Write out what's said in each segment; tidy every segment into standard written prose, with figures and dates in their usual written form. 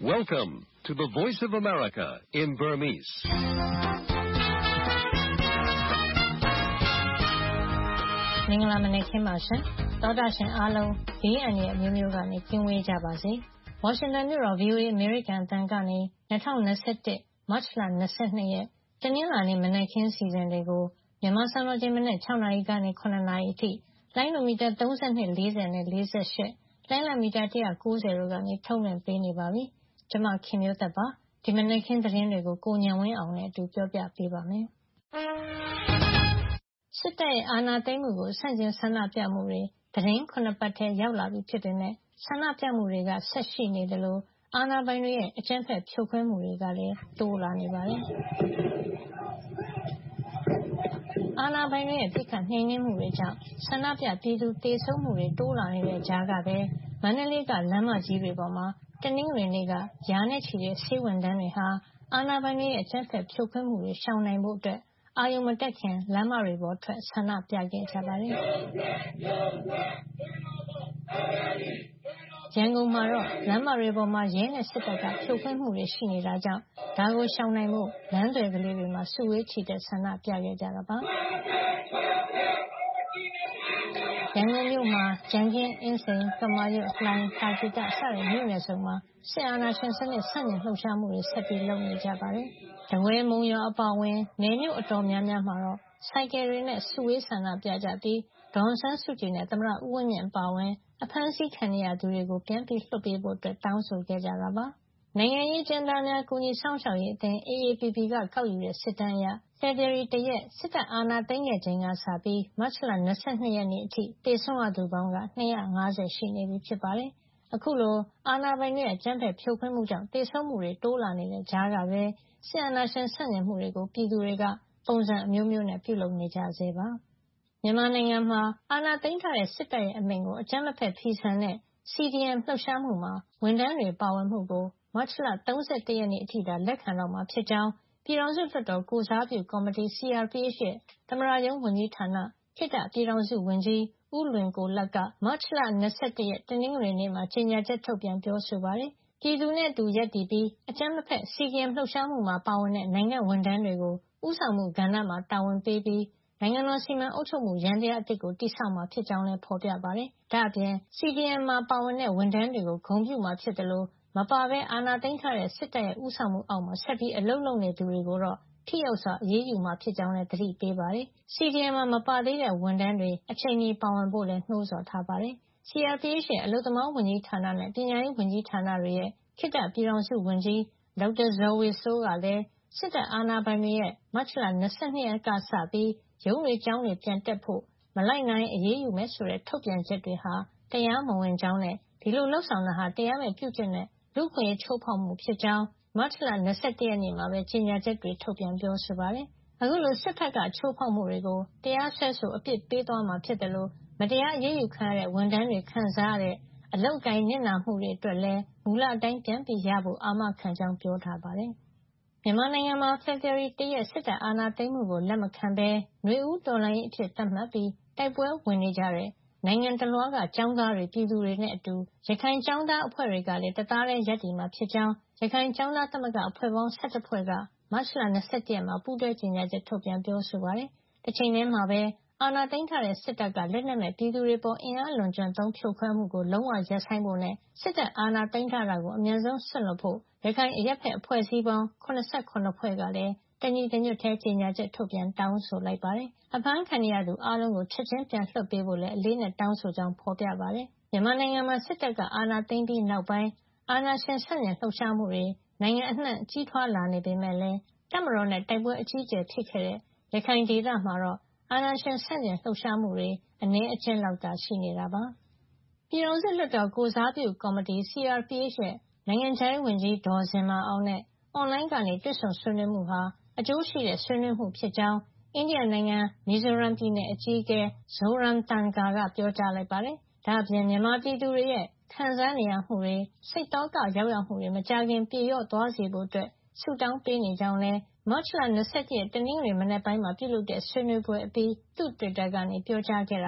Welcome to the Voice of America in Burmese. ။မင်္ဂလာမနက်ခင်းပါရှင်။သောတာရှင်အားလုံးဘေးအန္တရာယ်အမျိုးမျိုးကနေကင်းဝေးကြပါစေ။ဝါရှင်တန်မြို့တော် VOA အမေရိကန်အသံကနေ2021 မတ်လ22ရက်တနင်္လာနေ့မနက်ခင်းစီစဉ်တွေကိုမြန်မာစံတော်ချိန်မနက်6နာရီကနေ9နာရီအထိလိုင်းနိုမီတာ32 40နဲ့48လိုင်းလမီတာ190တို့ကနေထုတ်လွှင့်ပေးနေပါပြီ။ကျွန်မခင်မျိုးသက်ပါဒီမနက်ခင်းသတင်းတွေကိုကိုညံဝင်းအောင်နဲ့အတူပြောပြပေးပါမယ်။စစ်တပ်ရဲ့အာဏာသိမ်းမှုကိုဆန့်ကျင်ဆန္ဒပြမှုတွေသတင်း9ပတ်ထဲရောက်လာပြီဖြစ်ပေမဲ့ဆန္ဒပြမှုတွေကဆက်ရှိနေတယ်လို့အာဏာပိုင်တွေရဲ့အကြမ်းဖက်ဖြိုခွင်းမှုတွေကလည်းတိုးလာနေပါတယ်။အာဏာပိုင်တွေရဲ့ပြစ်ခတ်နှိမ်နင်းမှုတွေကြောင့်ဆန္ဒပြပြည်သူသေဆုံးမှုတွေတိုးလာနေတဲ့ကြားကပဲမန္တလေးကလမ်းမကြီးတွေပေါ်မှာတနင်္ဂနွေနေ့ကရာနဲ့ချီတဲ့ဆေးဝန်ထမ်းတွေဟာအာဏာပိုင်တွေရဲ့အကြမ်းဖက်ဖြိုခွင်းမှုတွေရှောင်နိုင်ဖို့အတွက်အာရုံမတက်ခင်လမ်းမတွေပေါ်ထွက်ဆန္ဒပြခဲ့ကြပါတယ်။ရန်ကုန်မှာတော့လမ်းမတွေပေါ်မှာရဲနဲ့စစ်တပ်ကဖြိုခွင်းမှုတွေရှိနေတာကြောင့်ဒါကိုရှောင်နိုင်ဖို့လမ်းတွေကလေးတွေမှာစုဝေးချီတက်ဆန္ဒပြခဲ့ကြတာပါ။ရန်ကုန်မြို့မှာကြံခင်းအင်းစိန်ကမာရွတ်လှိုင်တာဂီတစတဲ့မြို့နယ်စုံမှာစစ်အာဏာရှင်စနစ်ဆန့်ကျင်လှုပ်ရှားမှုတွေဆက်ပြီးလုပ်နေကြပါတယ်။တကွဲမုံရွာအပါအဝင်နယ်မြို့အတော်များများမှာတော့ဆိုင်ကယ်တွေနဲ့စုဝေးဆန္ဒပြကြပြီးဒေါ်အောင်ဆန်းစုကြည်နဲ့သမ္မတဦးဝင်းမြင့်အပါအဝင်အဖမ်းဆီးခံနေရသူတွေကိုပြန်ပြီးလွှတ်ပေးဖို့တောင်းဆိုခဲ့ကြတာပါ။နိုင်ငံရေးအကျဉ်းသားများကူညီစောင့်ရှောက်ရေးအသင်း AAPP ကကောက်ယူတဲ့စစ်တမ်းအရဖေဖေါ်ဝါရီ1ရက်စစ်တပ်အာဏာသိမ်းခဲ့ချိန်ကစပြီးမတ်လ22ရက်နေ့အထိသေဆုံးရသူပေါင်းက250ရှိနေပြီဖြစ်ပါတယ်။အခုလိုအာဏာပိုင်တွေရဲ့အကြမ်းဖက်ဖြိုခွင်းမှုကြောင့်သေဆုံးမှုတွေတိုးလာနေတဲ့ကြားကပဲစစ်အာဏာရှင်ဆန့်ကျင်မှုတွေကိုပြည်သူတွေကပုံစံအမျိုးမျိုးနဲ့ပြုလုပ်နေကြဆဲပါ။မြန်မာနိုင်ငံမှာအာဏာသိမ်းထားတဲ့စစ်တပ်ရဲ့အမိန့်ကိုအကြမ်းမဖက်ဖီဆန်တဲ့ CDM လှုပ်ရှားမှုမှာဝန်ထမ်းတွေပါဝင်မှုကိုမတ်လ31ရက်နေ့အထိသာလက်ခံတော့မှာဖြစ်ကြောင်းပြည်ထောင်စုလွှတ်တော်ကိုယ်စားပြုကော်မတီ CRPH ရဲ့သမ္မတရုံးဝန်ကြီးဌာနခေတ္တပြည်ထောင်စုဝန်ကြီးဦးလွင်ကိုလတ်ကမတ်လ21ရက်တနင်္ဂနွေနေ့မှာကြေညာချက်ထုတ်ပြန်ပြောဆိုပါတယ်။ပြည်သူနဲ့အတူရပ်တည်ပြီးအကြမ်းမဖက် CDM လှုပ်ရှားမှုမှာပါဝင်တဲ့နိုင်ငံဝန်ထမ်းတွေကိုဦးဆောင်မှုကဏ္ဍမှာတာဝန်ပေးပြီးနိုင်ငံတော်စီမံအုပ်ချုပ်မှုယန္တရားအသစ်ကိုတည်ဆောက်မှာဖြစ်ကြောင်းလည်းဖော်ပြပါတယ်။ဒါ့အပြင် CDM မှာပါဝင်တဲ့ဝန်ထမ်းတွေကိုဂုဏ်ပြုမှာဖြစ်တယ်လို့မပါဘဲအာဏာသိမ်းထားတဲ့စစ်တပ်ရဲ့ဦးဆောင်မှုအောက်မှာဆက်ပြီးအလုပ်လုပ်နေသူတွေကိုတော့ထိရောက်စွာအရေးယူမှာဖြစ်ကြောင်းလည်းသတိပေးပါတယ်။ CDM မှာမပါသေးတဲ့ဝန်ထမ်းတွေအချိန်မီပါဝင်ဖို့လည်းနှိုးဆော်ထားပါတယ်။ CRPH ရဲ့အလုပ်သမားဝန်ကြီးဌာနနဲ့ပညာရေးဝန်ကြီးဌာနတွေရဲ့ခေတ္တပြည်ထောင်စုဝန်ကြီးဒေါက်တာဇော်ဝေစိုးကလည်းစစ်တပ်အာဏာပိုင်တွေရဲ့မတ်လ22ရက်ကစပြီးရုံးတွေကျောင်းတွေပြန်တက်ဖို့မလိုက်နိုင်အရေးယူမယ်ဆိုတဲ့ထုတ်ပြန်ချက်တွေဟာတရားမဝင်ကြောင်းနဲ့ဒီလိုလှုပ်ဆောင်တာဟာတရားမဲ့ပြုကျင့်တဲ့လူ့အခွင့်အရေးချိုးဖောက်မှုဖြစ်ကြောင်းမတ်လ21ရက်နေ့မှာပဲကြေညာချက်တွေထုတ်ပြန်ပြောဆိုပါတယ်။အခုလိုစစ်တပ်ကချိုးဖောက်မှုတွေကိုတရားစွဲဆိုအပြစ်ပေးသွားမှာဖြစ်တယ်လို့မတရားအရေးယူခံရတဲ့ဝန်ထမ်းတွေခံစားရတဲ့အလုပ်ကိုင်နစ်နာမှုတွေအတွက်လည်းမူလအတိုင်းပြန်ရဖို့အာမခံကြောင်းပြောထားပါတယ်။မြန်မာနိုင်ငံမှာဖေဖေါ်ဝါရီ1ရက်စစ်တပ်အာဏာသိမ်းမှုကိုလက်မခံဘဲຫນွေဦးတော်လှန်ရေးအဖြစ်သတ်မှတ်ပြီးတိုက်ပွဲဝင်နေကြတဲ့နိုင်ငံတလွှားကကျောင်းသားတွေပြည်သူတွေနဲ့အတူရခိုင်ကျောင်းသားအဖွဲ့တွေကလည်းတသားတည်းရပ်တည်မှာဖြစ်ကြောင်းရခိုင်ကျောင်းသားသမဂ္ဂအဖွဲ့ပေါင်း17ဖွဲ့ကမတ်လ21ရက်မှာပူးတွဲကြေညာချက်ထုတ်ပြန်ပြောဆိုပါတယ်။တချိန်တည်းမှာပဲအာဏာသိမ်းထားတဲ့စစ်တပ်ကလက်နက်မဲ့ပြည်သူတွေပေါ်အင်အားလွန်ကျွံသုံးဖြိုခွဲမှုကိုလုံးဝရပ်ဆိုင်းဖို့နဲ့စစ်တပ်အာဏာသိမ်းထားတာကိုအမြန်ဆုံးစွန့်လွှတ်ဖို့ရခိုင်အရပ်ဖက်အဖွဲ့အစည်းပေါင်း89ဖွဲ့ကလည်းတညီတညွတ်ထဲကြေညာချက်ထုတ်ပြန်တောင်းဆိုလိုက်ပါတယ်။အဖမ်းခံနေရသူအားလုံးကိုချက်ချင်းပြန်လွှတ်ပေးဖို့လည်းအလေးနဲ့တောင်းဆိုကြောင်းဖော်ပြပါတယ်။မြန်မာနိုင်ငံမှာစစ်တပ်ကအာဏာသိမ်းပြီးနောက်ပိုင်းအာဏာရှင်ဆန့်ကျင်လှုပ်ရှားမှုတွေနိုင်ငံအနှံ့ကြီးထွားလာနေပေမဲ့လည်းတပ်မတော်နဲ့တိုက်ပွဲအကြီးအကျယ်ဖြစ်ခဲ့တဲ့ရခိုင်ဒေသမှာတော့အာဏာရှင်ဆန့်ကျင်လှုပ်ရှားမှုတွေအနည်းအကျဉ်းလောက်သာရှိနေတာပါ။ပြည်ထောင်စုလွှတ်တော်ကိုယ်စားပြုကော်မတီ CRPH ရဲ့နိုင်ငံခြားရေးဝန်ကြီးဒေါ်ဇင်မာအောင်နဲ့အွန်လိုင်းကနေတွေ့ဆုံဆွေးနွေးမှုဟာအကျိုးရှိတဲ့ဆွေးနွေးမှုဖြစ်ကြောင်းအိန္ဒိယနိုင်ငံမီဇိုရမ်ပြည်နယ်အကြီးအကဲ Zoramthanga ကပြောကြားလိုက်ပါတယ်။ဒါ့အပြင်မြန်မာပြည်သူတွေရဲ့ခံစားနေရမှုတွေစိတ်သောကရောက်ရမှုတွေမကြာခင်ပြေလျော့သွားစေဖို့ဆုတောင်းပေးနေကြောင်းလည်းမတ်လ21ရက်တနင်္ဂနွေမနက်ပိုင်းမှာပြုလုပ်တဲ့ဆွေးနွေးပွဲအပြီးသူ့တွစ်တာကနေပြောကြားခဲ့တာပါ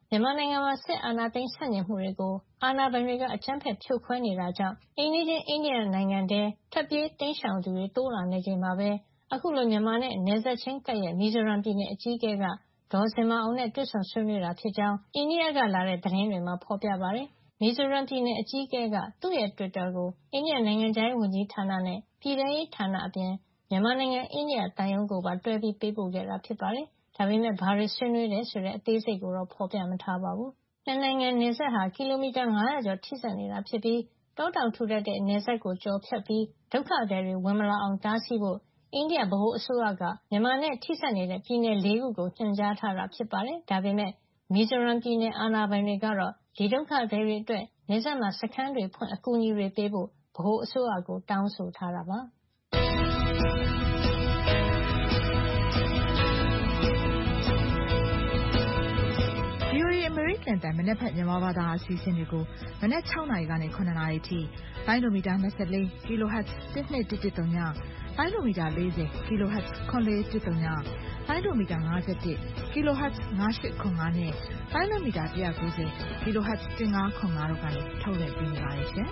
မြန်မာနိုင်ငံမှာစစ်အာဏာသိမ်းဆန့်ကျင်မှုတွေကိုအာဏာပိုင်တွေကအကြမ်းဖက်ဖြိုခွဲနေတာကြောင့်အိမ်နီးချင်းအိန္ဒိယနိုင်ငံထဲထွက်ပြေးတိမ်းရှောင်သူတွေတိုးလာနေချိန်မှာပဲအခုလိုမြန်မာနဲ့နယ်စပ်ချင်းကပ်ရဲ့မီဇိုရမ်ပြည်နယ်အကြီးအကဲကဒေါ်ဇင်မာအောင်နဲ့တွေ့ဆုံဆွေးနွေးတာဖြစ်ကြောင်းအိန္ဒိယကလာတဲ့သတင်းတွေမှာဖေါ်ပြပါတယ်။မီဇိုရမ်ပြည်နယ်အကြီးအကဲကသူ့ရဲ့တွစ်တာကိုအိန္ဒိယနိုင်ငံခြားရေးဝန်ကြီးဌာနနဲ့ပြည်ထောင်ရေးဌာနအပြင်မြန်မာနိုင်ငံအိန္ဒိယသံရုံးကိုပါတွဲပြီးပေးပို့ခဲ့တာဖြစ်ပါတယ်။ဒါပေမဲ့ဘာတွေဆွေးနွေးတယ်ဆိုတဲ့အသေးစိတ်ကိုတော့ဖေါ်ပြမထားပါဘူး။နှစ်နိုင်ငံနယ်စပ်ဟာကီလိုမီတာ900ကျော်ထိစပ်နေတာဖြစ်ပြီးတောတောင်ထူထပ်တဲ့နယ်စပ်ကိုကျော်ဖြတ်ပြီးဒုက္ခသည်တွေဝင်မလာအောင်တားဆီးဖို့အိန္ဒိယဗဟိုအစိုးရကမြန်မာနဲ့ထိစပ်နေတဲ့ပြည်နယ်၄ခုကိုညွှန်ကြားထားတာဖြစ်ပါတယ်။ဒါပေမဲ့မီဇိုရမ်ပြည်နယ်အာဏာပိုင်တွေကတော့ဒီဒုက္ခသည်တွေအတွက်နယ်စပ်မှာစခန်းတွေဖွင့်အကူအညီတွေပေးဖို့ဗဟိုအစိုးရကိုတောင်းဆိုထားတာပါ။ VOA အမေရိကန်တန်မနက်ဖြန်မြန်မာဘာသာအစီအစဉ်တွေကိုမနက်6နာရီကနေ9နာရီထိလိုင်းဒိုမီတာ24 kHz 1213ညလိုင်းဒိုမီတာ40 kHz 9410ညလိုင်းဒိုမီတာ51 kHz 9805နဲ့လိုင်းဒိုမီတာ190 kHz 1505တို့ကနေထုတ်လွှင့်ပေးနေပါတယ်ရှင်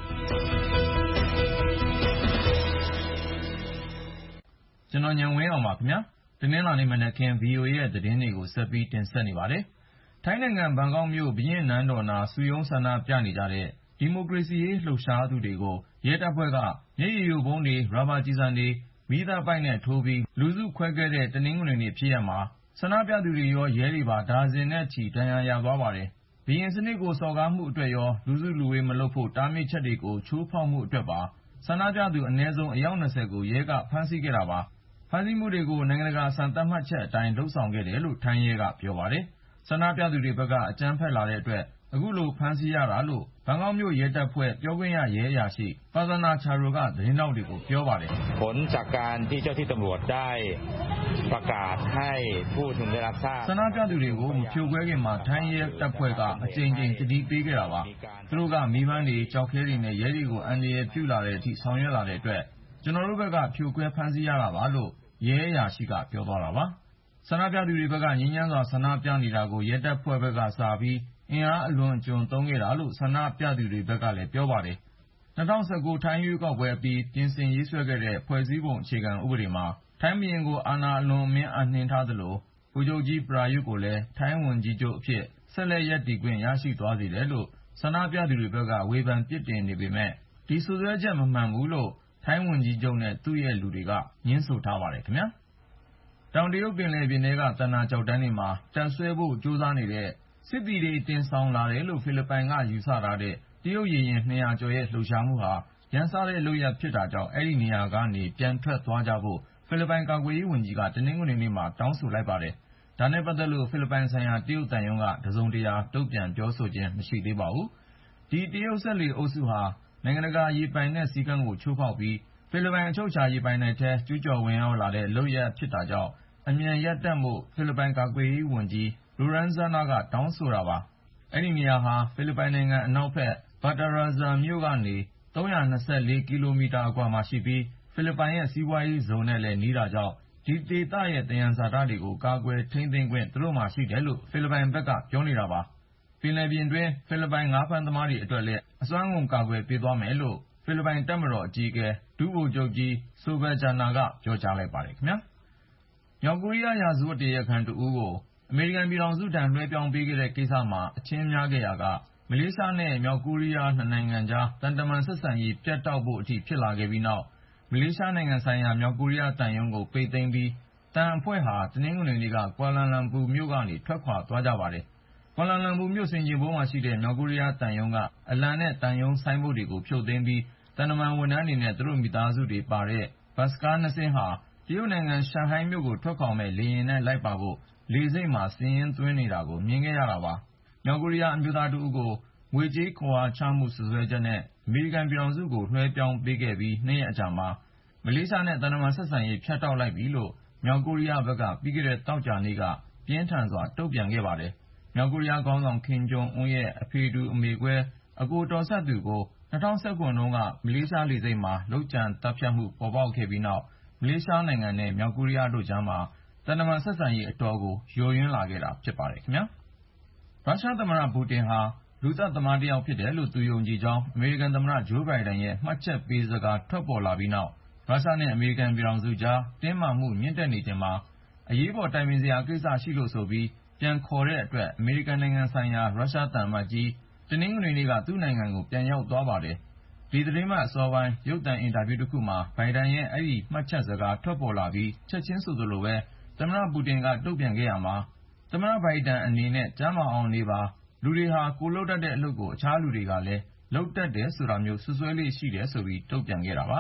။ကျွန်တော်ဉာဏ်ဝင်းအောင်ပါခင်ဗျာ။ဒီနေ့လာနေမနက်ခင်း VOA ရဲ့သတင်းတွေကိုဆက်ပြီးတင်ဆက်နေပါတယ်။ထိုင်းနိုင်ငံဘန်ကောက်မြို့ဘုရင်နန်းတော်နာစုရုံးဆန္ဒပြနေကြတဲ့ဒီမိုကရေစီရေးလှုပ်ရှားသူတွေကိုရဲတပ်ဖွဲ့ကမျက်ရည်ယိုဗုံးတွေရာဘာကျည်ဆံတွေမီးသတ်ပိုက်နဲ့ထိုးပြီးလူစုခွဲခဲ့တဲ့တနင်္ဂနွေနေ့ဖြစ်ရပ်မှာဆန္ဒပြသူတွေရောရဲတွေပါဒါဇင်နဲ့ချီဒဏ်ရာရသွားပါတယ်။ဘုရင်စနစ်ကိုစော်ကားမှုအတွက်ရောလူစုလူဝေးမလုပ်ဖို့တားမြစ်ချက်တွေကိုချိုးဖောက်မှုအတွက်ပါဆန္ဒပြသူအနည်းဆုံးအယောက်20ကိုရဲကဖမ်းဆီးခဲ့တာပါ။ဖမ်းဆီးမှုတွေကိုနိုင်ငံတကာစံသတ်မှတ်ချက်အတိုင်းလုပ်ဆောင်ခဲ့တယ်လို့ထိုင်းရဲကပြောပါတယ်။ဆန္ဒပြသူတွေဘက်ကအကြမ်းဖက်လာတဲ့အတွက်အခုလိုဖမ်းဆီးရတာလို့ဘန်ကောက်မြို့ရဲတပ်ဖွဲ့ပြောခွင့်ရရဲအရာရှိပါသနာချာရိုကသတင်းထောက်တွေကိုပြောပါတယ်။ผลจากการที่เจ้าที่ตำรวจได้ประกาศให้ผู้ชุมนุมได้รับทราบဆန္ဒပြသူတွေကိုမဖြိုခွဲခင်မှာထိုင်းရဲတပ်ဖွဲ့ကအကြိမ်ကြိမ်တတိပေးခဲ့တာပါ။သူတို့ကမီးပန်းတွေကြောက်ခဲတွေနဲ့ရဲတွေကိုအန္တရာယ်ပြုလာတဲ့အထိဆောင်ရွက်လာတဲ့အတွက်ကျွန်တော်တို့ဘက်ကဖြိုခွဲဖမ်းဆီးရတာပါလို့ရဲအရာရှိကပြောသွားတာပါ။ဆန္ဒပြသူတွေဘက်ကငြိမ်းချမ်းစွာဆန္ဒပြနေတာကိုရဲတပ်ဖွဲ့ဘက်ကစပြီးအင်အားအလွန်အကျွံသုံးခဲ့တာလို့ဆန္ဒပြသူတွေဘက်ကလည်းပြောပါတယ်။2019ထိုင်းရွေးကောက်ပွဲအပြီးပြင်ဆင်ရေးဆွဲခဲ့တဲ့ဖွဲ့စည်းပုံအခြေခံဥပဒေမှာထိုင်းဘုရင်ကိုအာဏာအလွန်အမင်းအပ်နှင်းထားသလိုဗိုလ်ချုပ်ကြီးပရာယုသ်ကိုလည်းထိုင်းဝန်ကြီးချုပ်အဖြစ်ဆက်လက်ရပ်တည်ခွင့်ရရှိသွားစေတယ်လို့ဆန္ဒပြသူတွေဘက်ကဝေဖန်ပြစ်တင်နေပေမဲ့ဒီစွပ်စွဲချက်မမှန်ဘူးလို့ထိုင်းဝန်ကြီးချုပ်နဲ့သူ့ရဲ့လူတွေကငြင်းဆိုထားပါတယ်ခင်ဗျာ။တောင်တရုတ်ပင်လယ်ပြင်ထဲကသန္တာကျောက်တန်းတွေမှာတပ်ဆွဲဖို့ကြိုးစားနေတဲ့စစ်သည်တွေတင်ဆောင်လာတယ်လို့ဖိလစ်ပိုင်ကယူဆထားတဲ့တရုတ်ရေယာဉ်200ကျော်ရဲ့လှုပ်ရှားမှုဟာရန်စတဲ့လုပ်ရပ်ဖြစ်တာကြောင့်အဲဒီနေရာကနေပြန်ထွက်သွားကြဖို့ဖိလစ်ပိုင်ကာကွယ်ရေးဝန်ကြီးကတနင်္ဂနွေနေ့မှာတောင်းဆိုလိုက်ပါတယ်။ဒါနဲ့ပတ်သက်လို့ဖိလစ်ပိုင်ဆိုင်ရာတရုတ်သံရုံးကတစုံတရာတုံ့ပြန်ပြောဆိုခြင်းမရှိသေးပါဘူး။ဒီတရုတ်စက်လှေအုပ်စုဟာနိုင်ငံတကာရေပိုင်နက်စည်းကမ်းကိုချိုးဖောက်ပြီးဖိလစ်ပိုင်အချုပ်အခြာရေပိုင်နက်ထဲကျူးကျော်ဝင်ရောက်လာတဲ့လုပ်ရပ်ဖြစ်တာကြောင့်အမြန်ရပ်တန့်ဖို့ဖိလစ်ပိုင်ကာကွယ်ရေးဝန်ကြီးLorenzana ကတောင်းဆိုတာပါ။အဲဒီနေရာဟာဖိလစ်ပိုင်နိုင်ငံအနောက်ဘက် Bataraza မြို့ကနေ324ကီလိုမီတာအကွာမှာရှိပြီးဖိလစ်ပိုင်ရဲ့စီးပွားရေးဇုန်နဲ့လည်းနီးတာကြောင့်ဒီဒေသရဲ့သယံဇာတတွေကိုကာကွယ်ထိန်းသိမ်းခွင့်သူတို့မှာရှိတယ်လို့ဖိလစ်ပိုင်ဘက်ကပြောနေတာပါ။ပင်လယ်ပြင်တွင်းဖိလစ်ပိုင်ငါးဖမ်းသမားတွေအတွက်လည်းအစွမ်းကုန်ကာကွယ်ပေးသွားမယ်လို့ဖိလစ်ပိုင်တပ်မတော်အကြီးအကဲဒုဗိုလ်ချုပ်ကြီးSobajana ကပြောကြားလိုက်ပါတယ်ခင်ဗျာ။မြောက်ကိုရီးယားရာဇဝတ်တရားခံတဦးကိုအမေရိကန်ပြည်ထောင်စုထံလွှဲပြောင်းပေးခဲ့တဲ့ကိစ္စမှာအချင်းများခဲ့ရာကမလေးရှားနဲ့မြောက်ကိုရီးယားနှစ်နိုင်ငံကြားသံတမန်ဆက်ဆံရေးပြတ်တောက်ဖို့အထိဖြစ်လာခဲ့ပြီးနောက်မလေးရှားနိုင်ငံဆိုင်ရာမြောက်ကိုရီးယားသံရုံးကိုပိတ်သိမ်းပြီးသံအဖွဲ့ဟာတနင်္ဂနွေနေ့ကကွာလာလမ်ပူမြို့ကနေထွက်ခွာသွားကြပါတယ်။ကွာလာလမ်ပူမြို့ဆင်ခြေဖုံးမှာရှိတဲ့မြောက်ကိုရီးယားသံရုံးကအလံနဲ့သံရုံးဆိုင်းဘုတ်တွေကိုဖြုတ်သိမ်းပြီးသံတမန်ဝန်ထမ်းတွေနဲ့သူတို့မိသားစုတွေပါတဲ့ဘတ်စကား2စင်းဟာတရုတ်နိုင်ငံရှန်ဟိုင်းမြို့ကိုထွက်ခွာမဲ့လေယာဉ်နဲ့လိုက်ပါဖို့လေဆိပ်မှာစာရင်းသွင်းနေတာကိုမြင်ခဲ့ရတာပါ။မြောက်ကိုရီးယားအမျိုးသားတဦးကိုငွေကြေးခဝါချမှုစွပ်စွဲချက်နဲ့အမေရိကန်ပြည်ထောင်စုကိုလွှဲပြောင်းပေးခဲ့ပြီး2ရက်အကြာမှာမလေးရှားနဲ့သံတမန်ဆက်ဆံရေးဖြတ်တောက်လိုက်ပြီလို့မြောက်ကိုရီးယားဘက်ကပြီးခဲ့တဲ့သောကြာနေ့ကပြင်းထန်စွာတုံ့ပြန်ခဲ့ပါတယ်။မြောက်ကိုရီးယားခေါင်းဆောင်ကင်ဂျုံအွန်းရဲ့အဖေတူအမေကွဲအကိုတော်ဆက်သူကို2019တုန်းကမလေးရှားလေဆိပ်မှာလုပ်ကြံသတ်ဖြတ်မှုပေါ်ပေါက်ခဲ့ပြီးနောက်မလေးရှားနိုင်ငံနဲ့မြောက်ကိုရီးယားတို့ကြားမှာသံတမန်ဆက်ဆံရေးအတော်ကိုယိုယွင်းလာခဲ့တာဖြစ်ပါတယ်ခင်ဗျာ။ရုရှားသမ္မတပူတင်ဟာလူသတ်သမားတစ်ယောက်ဖြစ်တယ်လို့သူယုံကြည်ကြောင်းအမေရိကန်သမ္မတဂျိုးဘိုင်ဒန်ရဲ့မှတ်ချက်ပေးစကားထွက်ပေါ်လာပြီးနောက်ရုရှားနဲ့အမေရိကန်ပြည်ထောင်စုကြားတင်းမာမှုမြင့်တက်နေချိန်မှာအရေးပေါ်တိုင်ပင်စရာကိစ္စရှိလို့ဆိုပြီးပြန်ခေါ်တဲ့အတွက်အမေရိကန်နိုင်ငံဆိုင်ရာရုရှားသံအမတ်ကြီးတနင်္ဂနွေနေ့ကသူ့နိုင်ငံကိုပြန်ရောက်သွားပါတယ်။ဒီသတင်းပတ်အစောပိုင်းရုပ်သံအင်တာဗျူးတစ်ခုမှာဘိုင်ဒန်ရဲ့အဲ့ဒီမှတ်ချက်စကားထွက်ပေါ်လာပြီးချက်ချင်းဆိုသလိုပဲသမ္မတပူတင်ကတုံ့ပြန်ခဲ့ရမှာသမ္မတဘိုင်ဒန်အနေနဲ့ကျမ်းမာအောင်နေပါလူတွေဟာကိုယ်လုပ်တတ်တဲ့အလုပ်ကိုအခြားလူတွေကလည်းလုပ်တတ်တယ်ဆိုတာမျိုးစွပ်စွဲလေးရှိတယ်ဆိုပြီးတုံ့ပြန်ခဲ့တာပါ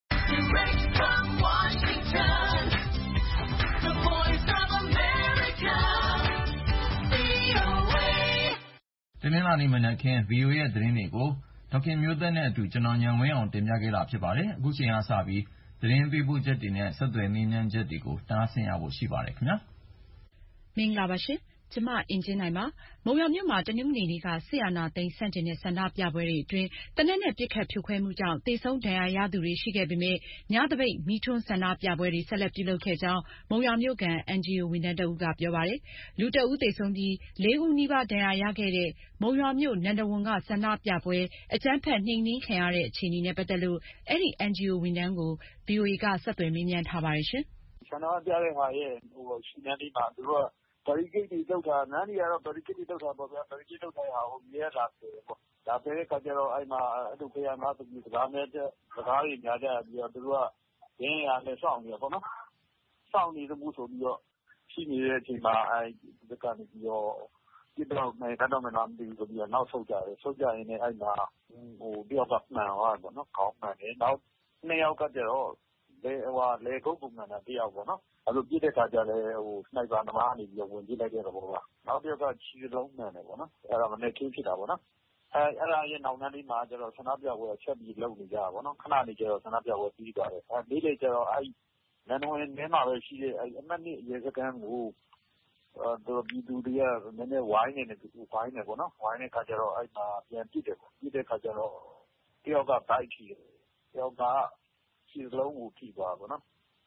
တနင်္လာနေ့မနက်ခင်း VOA ရဲ့သတင်းတွေကိုဒေါက်ခင်မျိုးသက်နဲ့အတူကျွန်တော်ဉာဏ်ဝင်းအောင်တင်ပြခဲ့တာဖြစ်ပါတယ်အခုချိန်ကစပြီးသတင်းပေးပို့ချက်တွေနဲ့ဆက်သွယ်မေးမြန်းချက်တွေကိုတားဆင်ရဖို့ရှိပါတယ်ခင်ဗျာမင်္ဂလာပါရှင်ကျမအင်ကြင်းနိုင်ပါမုံရွာမြို့မှာတနင်္ဂနွေနေ့ကစစ်အာဏာသိမ်းဆန့်ကျင်တဲ့ဆန္ဒပြပွဲတွေအတွင်းသေနတ်နဲ့ပစ်ခတ်ဖြိုခွဲမှုကြောင့်သေဆုံးဒဏ်ရာရသူတွေရှိခဲ့ပေမယ့်ညသပိတ်မီးထွန်းဆန္ဒပြပွဲတွေဆက်လက်ပြုလုပ်ခဲ့ကြောင်းမုံရွာမြို့က NGO ဝန်ထမ်းတဦးကပြောပါတယ်လူတဦးသေဆုံးပြီး4ဦးနီးပါးဒဏ်ရာရခဲ့တဲ့မုံရွာမြို့နန္ဒဝန်ကဆန္ဒပြပွဲအကြမ်းဖက်နှိမ်နင်းခံရတဲ့အခြေအနေနဲ့ပတ်သက်လို့အဲဒီ NGO ဝန်ထမ်းကို VOA ကဆက်သွယ်မေးမြန်းထားပါတယ်ရှင်ဆန္ဒပြတဲ့ဟာရဲ့ရှိနေတယ်မှာသူတို့ကbarricade တွေလောက်တာနန်းတွေကတော့ barricade တွေလောက်တာပေါ့ဗျာ barricade လောက်တဲ့ဟာကိုမြဲလာတယ်ပေါ့ဒါပဲခါကျတော့အဲ့မှာအဲ့လိုခရမ်းသားသူစကားနဲ့စကားတွေညာကြပြီးတော့သူတို့ကရင်းရနဲ့စောင့်နေရပေါ့နော်စောင့်နေလို့ဆိုပြီးတော့ရှိနေတဲ့အချိန်မှာအဲ့ဒီကနေပြီးတော့ဒီတော့မယ်ကတော့မနာမသိဘူးဆိုပြီးတော့နောက်ဆုတ်ကြတယ်ဆုတ်ကြရင်လည်းအဲ့မှာတယောက်ကမှန်သွားပေါ့နော်ခေါင်းမှန်တယ်နောက်2ယောက်ကကျတော့လေကုတ်ပုံမှန်တာတယောက်ပေါ့နော်အဲ့လိုပြစ်တဲ့ခါကျလည်းစနိုက်ပါသမားနေပြီးတော့ဝင်ပြစ်လိုက်တဲ့သဘောကနောက်တစ်ယောက်ကခြေလုံးမှန်တယ်ပေါ့နော်အဲ့ဒါမနေ့ကင်းဖြစ်တာပေါ့နော်အဲ့ဒါရဲ့နောက်နှမ်းလေးမှာကျတော့ဆန္ဒပြပွဲချက်ပြီးလုပ်နေကြတာပေါ့နော်ခဏနေကျတော့ဆန္ဒပြပွဲပြီးသွားတယ်နေ့လေကျတော့အဲ့နန်းဝင်ထဲမှာပဲရှိတဲ့အဲ့အမှတ်2ရေစကန်ကိုတို့ဒီသူတွေကနည်းနည်းဝိုင်းနေတယ်သူဝိုင်းနေပေါ့နော်ဝိုင်းတဲ့ခါကျတော့အဲ့မှာပြန်ပြစ်တယ်ပေါ့ပြစ်တဲ့ခါကျတော့တယောက်ကဘိုက်ထိတယ်တယောက်ကခြေလုံးကိုထိသွားပေါ့နော်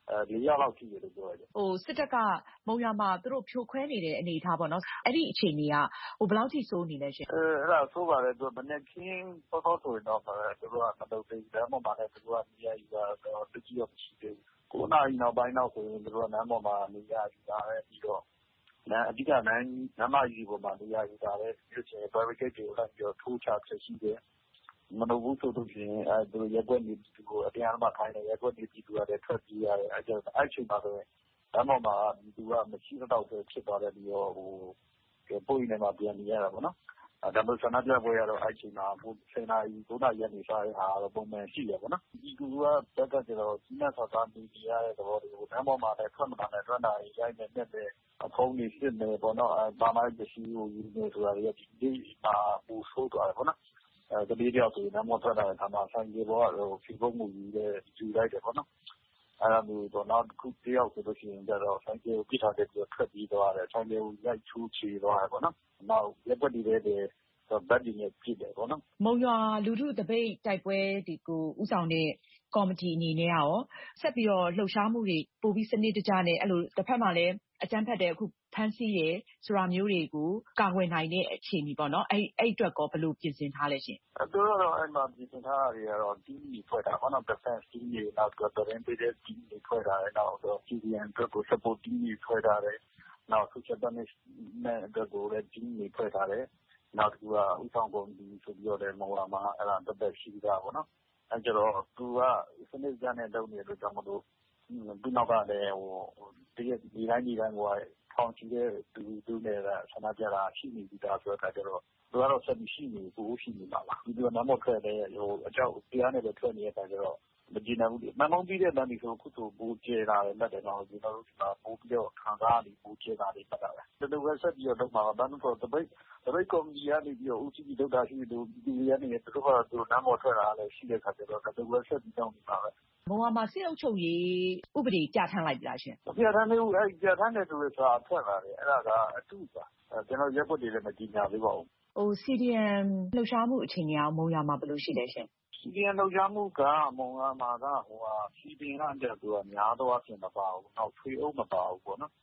4ယောက်လောက်ရှိတယ်လို့ပြောရတယ်စစ်တပ်ကမုံရွာမှာသူတို့ဖြိုခွဲနေတဲ့အနေအထားပေါ့နော်အဲ့ဒီအခြေအနေကဘယ်လောက်ထိစိုးနေလဲရှင်အဲ့ဒါဆိုးပါတယ်သူမနေ့ကင်းတော့ဆိုရင်တော့သူတို့ကမလုပ်သေးဘူးဒါမှမဟုတ်လည်းသူတို့ကနေရာယူတာတော့တကြီးတော့မရှိသေးဘူး9နာရီနောက်ပိုင်းတော့ဆိုရင်သူတို့ကနန်းပေါ်မှာနေရာယူတာပဲပြီးတော့အဓိကနန်းမကြီးပေါ်မှာနေရာယူတာပဲဖြစ်ချင် barricade တွေကိုလိုက်ပြီးတော့ထိုးချဖြစ်ရှိတယ်မလုပ်ဘူးဆိုလို့ရှိရင်သူရက်ွက်နေသူကိုအတရားမှခိုင်းတယ်ရက်ွက်နေပြီသူကလည်းထွက်ပြေးရတယ်အဲ့ချိန်မှာဆိုရင်လမ်းပေါ်မှာသူကမရှိတော့ပဲဖြစ်သွားတယ်ပြီးတော့ပို့ရင်းနဲ့မှပြန်နေရတာပေါ့နော်ဒါပေမဲ့ဆန္ဒပြပွဲကတော့အဲ့ချိန်မှာ10နာရီ9နာရီကနေစတဲ့ဟာတော့ပုံမှန်ရှိတယ်ပေါ့နော်ဒီကူကဘက်ကကျတော့ကြီးနဲ့ဆော်သားနေရတဲ့သဘောတွေကိုလမ်းပေါ်မှာလည်းထွက်မလာနဲ့ထွက်လာရင်ရိုက်နေတယ်အဖုံးတွေစစ်နေပေါ့နော်ဘာမှပစ္စည်းကိုယူနေဆိုတာတွေကဒီမှာပူဆိုးသွားတယ်ပေါ့နော်တတိယပြောက်ဆိုရင်နမောထွက်လာတဲ့အခါမှာဆိုင်ကြီးဘောကဖီဖုံးမှုယူလိုက်တယ်ပေါ့နော်အဲ့ဒါမျိုးတော့နောက်တစ်ခုတယောက်ဆိုလို့ရှိရင်ကျတော့ဆိုင်ကြီးကိုပြစ်ထားတဲ့ပြီးတော့ထွက်ပြီးသွားတယ်ဆိုင်ကြီးကိုရိုက်ချိုးချေသွားတယ်ပေါ့နော်နောက်ရက်ွက်တွေလည်းဘတ်ဒီနဲ့ပြစ်တယ်ပေါ့နော်မုံရွာလူထုတပိတ်တိုက်ပွဲတွေကိုဥဆောင်တဲ့ကော်မတီအနေနဲ့ရောဆက်ပြီးတော့လှုပ်ရှားမှုတွေပို့ပြီးစနစ်တကျနဲ့အဲ့လိုတစ်ဖက်မှာလည်းအကြမ်းဖက်တဲ့အခုဖမ်းဆီးရဆိုတာမျိုးတွေကိုကာကွယ်နိုင်တဲ့အခြေအနေပေါ့နော်အဲ့အတွက်ကောဘယ်လိုပြင်ဆင်ထားလဲရှင်သူတို့တော့အဲ့မှာပြင်ဆင်ထားတာတွေကတော့ team တွေဖွဲ့တာပေါ့နော် defense team တွေနောက်တော့သတင်းပေးတဲ့ team တွေဖွဲ့တာတယ်နောက်တော့ CDN အတွက်ကို support team တွေဖွဲ့တာတယ်နောက် social punishment အတွက်ကိုလည်း team တွေဖွဲ့တာတယ်နောက်သူကဥဆောင်ကုန်ဒီဆိုပြီးတော့လည်းမဟုတ်မှာအဲ့ဒါတက်ရှိတာပေါ့နော်အဲ့ကျတော့သူကစနစ်ကြနဲ့လုပ်နေလို့ကြောင့်မလို့ဒီနောက်ကလည်းတရက်ဒီတိုင်းကထောင်ချီတဲ့သူနဲ့ဆန္ဒပြတာရှိနေပြီးသားဆိုတော့ကျတော့သူကတော့ဆက်ပြီးရှိနေပို့ရှိနေမှာပါဒီလိုနမောထွက်တဲ့အကြောက်တရားနဲ့ပဲထွက်နေတဲ့အခါကျတော့မကြည့်နိုင်ဘူးမမောင်းပြီးတဲ့တန်းဒီဆိုခုဆိုပိုးကျဲလာတယ်လက်တယ်တော့ကျွန်တော်တို့ဒီမှာပိုးပြီးတော့ခံစားနေပိုးကျဲလာတယ်ပတ်တာပဲဒီလိုပဲဆက်ပြီးတော့လုပ်မှာဘာလို့ဆိုတော့တပိတ်ကော်မတီကနေပြီးတော့ဦးစီးပြီးလုပ်တာရှိလို့ဒီရနေသူတို့ကသူနမောထွက်တာလည်းရှိတဲ့အခါကျတော့ဒီလိုပဲဆက်ပြီးတော့လုပ်မှာပဲမုံရွာမှာစစ်အုပ်ချုပ်ရေးဥပဒေပြဋ္ဌာန်းလိုက်ပြီလားရှင်ပြဋ္ဌာန်းနေဦးအဲ့ပြဋ္ဌာန်းတယ်ဆိုတဲ့ဆိုတာထွက်လာတယ်အဲ့ဒါကအတူပါကျွန်တော်ရက်ွက်တွေလည်းမကြည့်ညာသေးပါဘူး CDM လှုပ်ရှားမှုအခြေအနေအောင်မုံရွာမှာဘယ်လိုရှိလဲရှင် CDM လှုပ်ရှားမှုကမုံရွာမှာCDM ကသူကများတော့အပြင်မပါဘူးနောက်ထွေအုပ်မပါဘူးပေါ့နော်